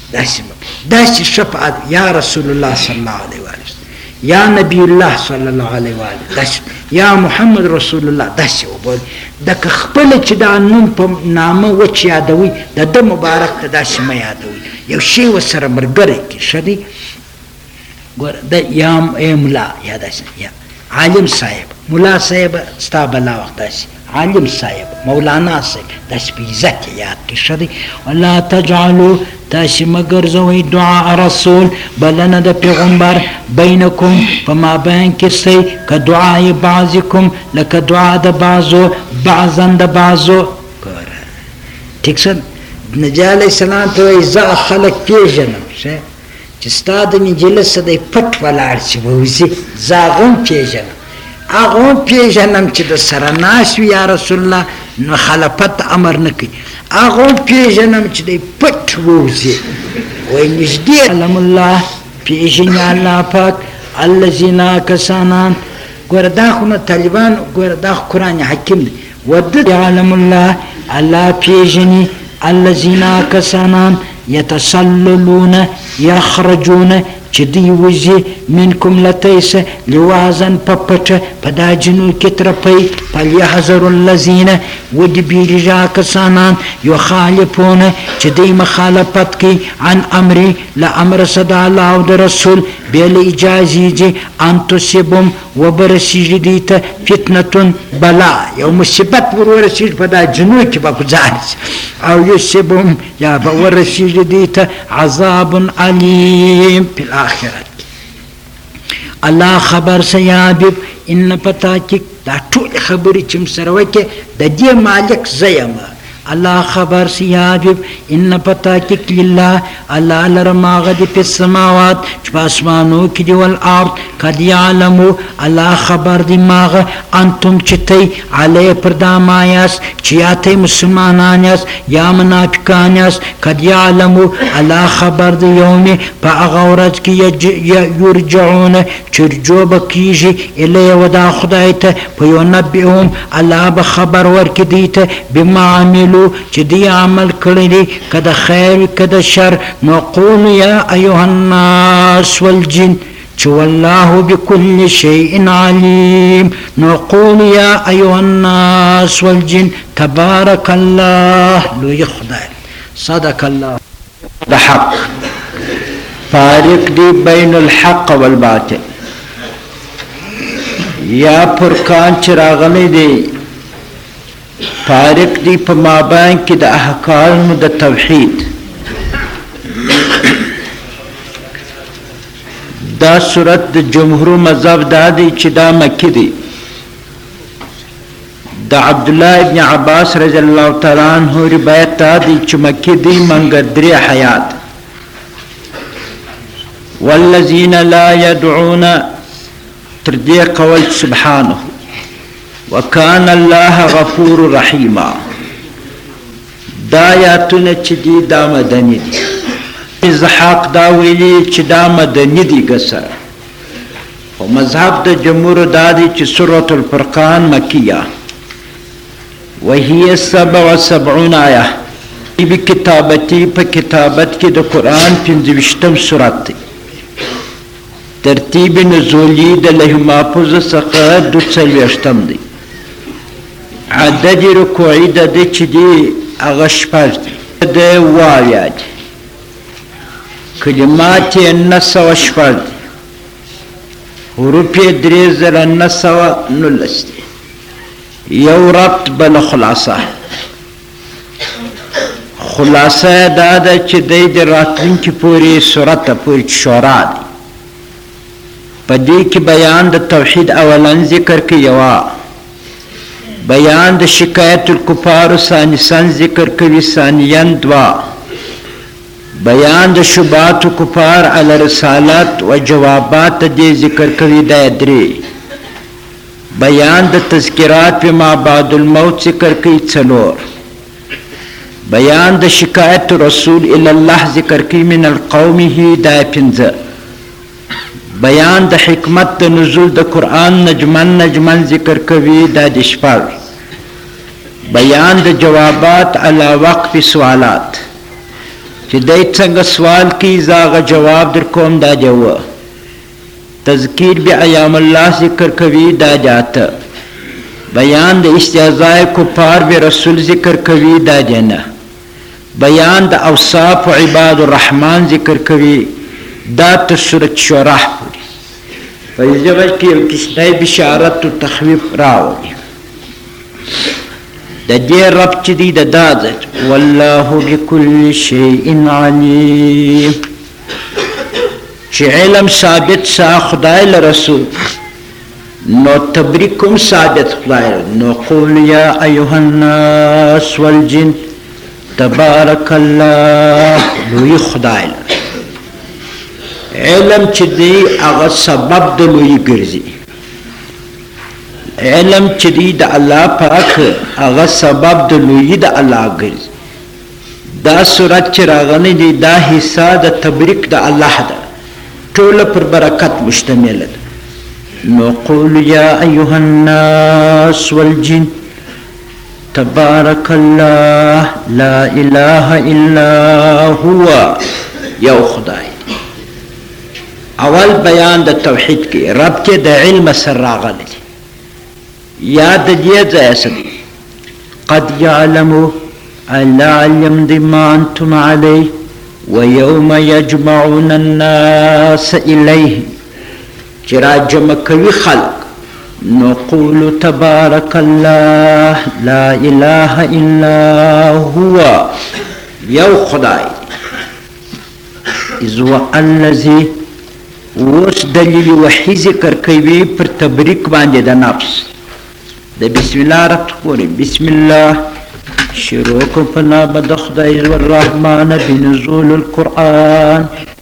داسې شفاعت یا رسول الله صلی الله علیه و یا نبی الله صلی الله علیه و آله یا محمد رسول الله داسې وبول دکه خپل چې دا نوم په نامه وچ یادوي د ده مبارک ته داسې مه یادوي یو شی ورسره ملګری کړي ښه دی ګوره د یا ملا یا داسې یا عالم صاحب ملا صاحب ستا بلا وخت داسې عالم صاحب مولانا صاحب داسې په عزت یې یاد کړي ښه دی ولا تجعلوا تاسې مه ګرځوئ دعاء رسول بلنه د پیغمبر بینکم په مابین کې سئ که دعای بعضکم لکه دعا د بعضو بعضا د بعضو ګوره ټیک شه نبي علیه السلام ته وایي زه خلک پېژنم ښه چې ستا د مجلس څخه دی پټ ولاړ چې ووځي زه هغه هم پېژنم هغه هم پېژنم چې د سره ناست وي یا رسول الله نو خلافت امر نه کوي هغه هم پېژنم چې دی پټ ووځي وایي نږدې علم الله پېژني الله پاک الذین کسانان ګوره دا خو نه طالبان ګوره دا خو قرآن حکیم دی ود یعلم الله الله پېژني الذین کسانان یتسللون یخرجون چې دوی وځي منکم له تاسې لوازن په پټه په دا جنو کې ترپی فلیحذر الذین ودې بیریږه کسانان یخالفون چې دوی مخالفت کوي عن امري له امر صد الله او د رسول بې له اجازې چې ان تصبهم وبرسیږي دوی ته فتنه بلا یو مصیبت ورسیږي په دا جنو کې به ګزار او یصبهم یا به ورسیږي دوی ته عذاب علیم په آخرت الله خبر سیابب ان پتا کې دا ټول خبرې چې مسره وکړي د دې مالک زیم الله خبر سیابب ان پتا کې لله الله لرماغه دي په سماوات چې په اسمانو کې دی ول ارض قد يعلم الله خبر دي ماغه انتم چتي علی پردام یاس چیاته مسلمانان یاس یا منافقان یاس قد يعلم الله خبر دي یوم په هغه ورځ کې یرجعون چرجو بکیږي الی ودا خدای ته په یو نبئهم الله به خبر ورکړي دي ته بما عملو چې دی عمل کړی دی کده خیر کده شر نقول یا ایها الناس والجن چې والله بكل شيء عليم نقول یا ایها الناس والجن تبارك الله لوی خدای صدق الله د حق فارق دی بین الحق والباطل یا فرقان چې راغلی دی فارق دی په مابین کې د احکام د توحید دا صورت د جمهور مذهب دا دی چې دا مکی دی د عبدالله ابن عباس رضی الله تعالی عنہ روایت دی چې مکی دی منګر درې حیات والذین لا يدعون تر دې قول سبحانه وکان الله غفور رحیما دا آیاتونه چې دي دا مدني دي زحاق دا ویلي چې دا مدني دي ګسره او مذهب د جمهور دا دی چې سورة الفرقان مکیه وهي 77 آیه بکتابتی په کتابت کې د قرآن 25 سورت دی ترتیب نزولی د لوح محفوظ څخه 42 دی عدد رکوعی د دې چې دی هغه شپږ دي د واویا دي کلمات یې 900 دي حروف یې 3919 دي یو ربط بل خلاصه دا ده چې دی د راتلونکي پورې سورت پورې شورا دي په دې کې بیان د توحید اولن ذکر کې یوا بیان د شکایت الکفار ثانیاً ذکر کوي ثانیاً دوا بیان د شبهات کفار علی رسالت و جوابات دې ذکر کوي د درې بیان د تذکرات په ما بعد الموت ذکر کوي څلور بیان د شکایت رسول الی الله ذکر کوي من القومه د پنځه بیان د حکمت د نزول د قرآن نجمن ذکر کوي د شپږ بیان د جوابات علی وقف سوالات چې دای څنګه سوال کی زاغه جواب در کوم دا جو تذکیر بی ایام الله ذکر کوي دا جاته بیان د استهزاء کفار به رسول ذکر کوي دا جنه بیان د اوصاف عباد الرحمن ذکر کوي دا تر سورۃ شورى پوری په دې ځای کې یو کیسه بشارت او تخویف راوړي د دې رب چې دی د دادت والله بكل شيء عليم چې علم ثابت سا خدای له رسول نو تبریکم ثابت خدای نو قول یا ایها الناس والجن تبارک الله لوی خدای علم چې دی هغه سبب د لوی ګرځي علم چې دی د الله پاک هغه سبب د لوی د الله ګرځي دا سورت چې راغلی دی دا حصہ د تبریک د الله ده ټول پر برکت مشتمل ده نو قول یا ایها الناس والجن تبارک الله لا اله الا هو یو خدای اول بیان د توحید کې رب کې د علم سره راغلی یاد دې ځای سره قد يعلم العلم ما انتم عليه ويوم يجمعون الناس اليه چرا جمع کوي خلق نقول تبارك الله لا اله الا هو یو خدای اذ الذي وس دلیل وحی ذکر کوي پر تبریک باندې د نفس د بسم الله رب کوي بسم الله شروع کو په نام د خدای الرحمن بنزول القرآن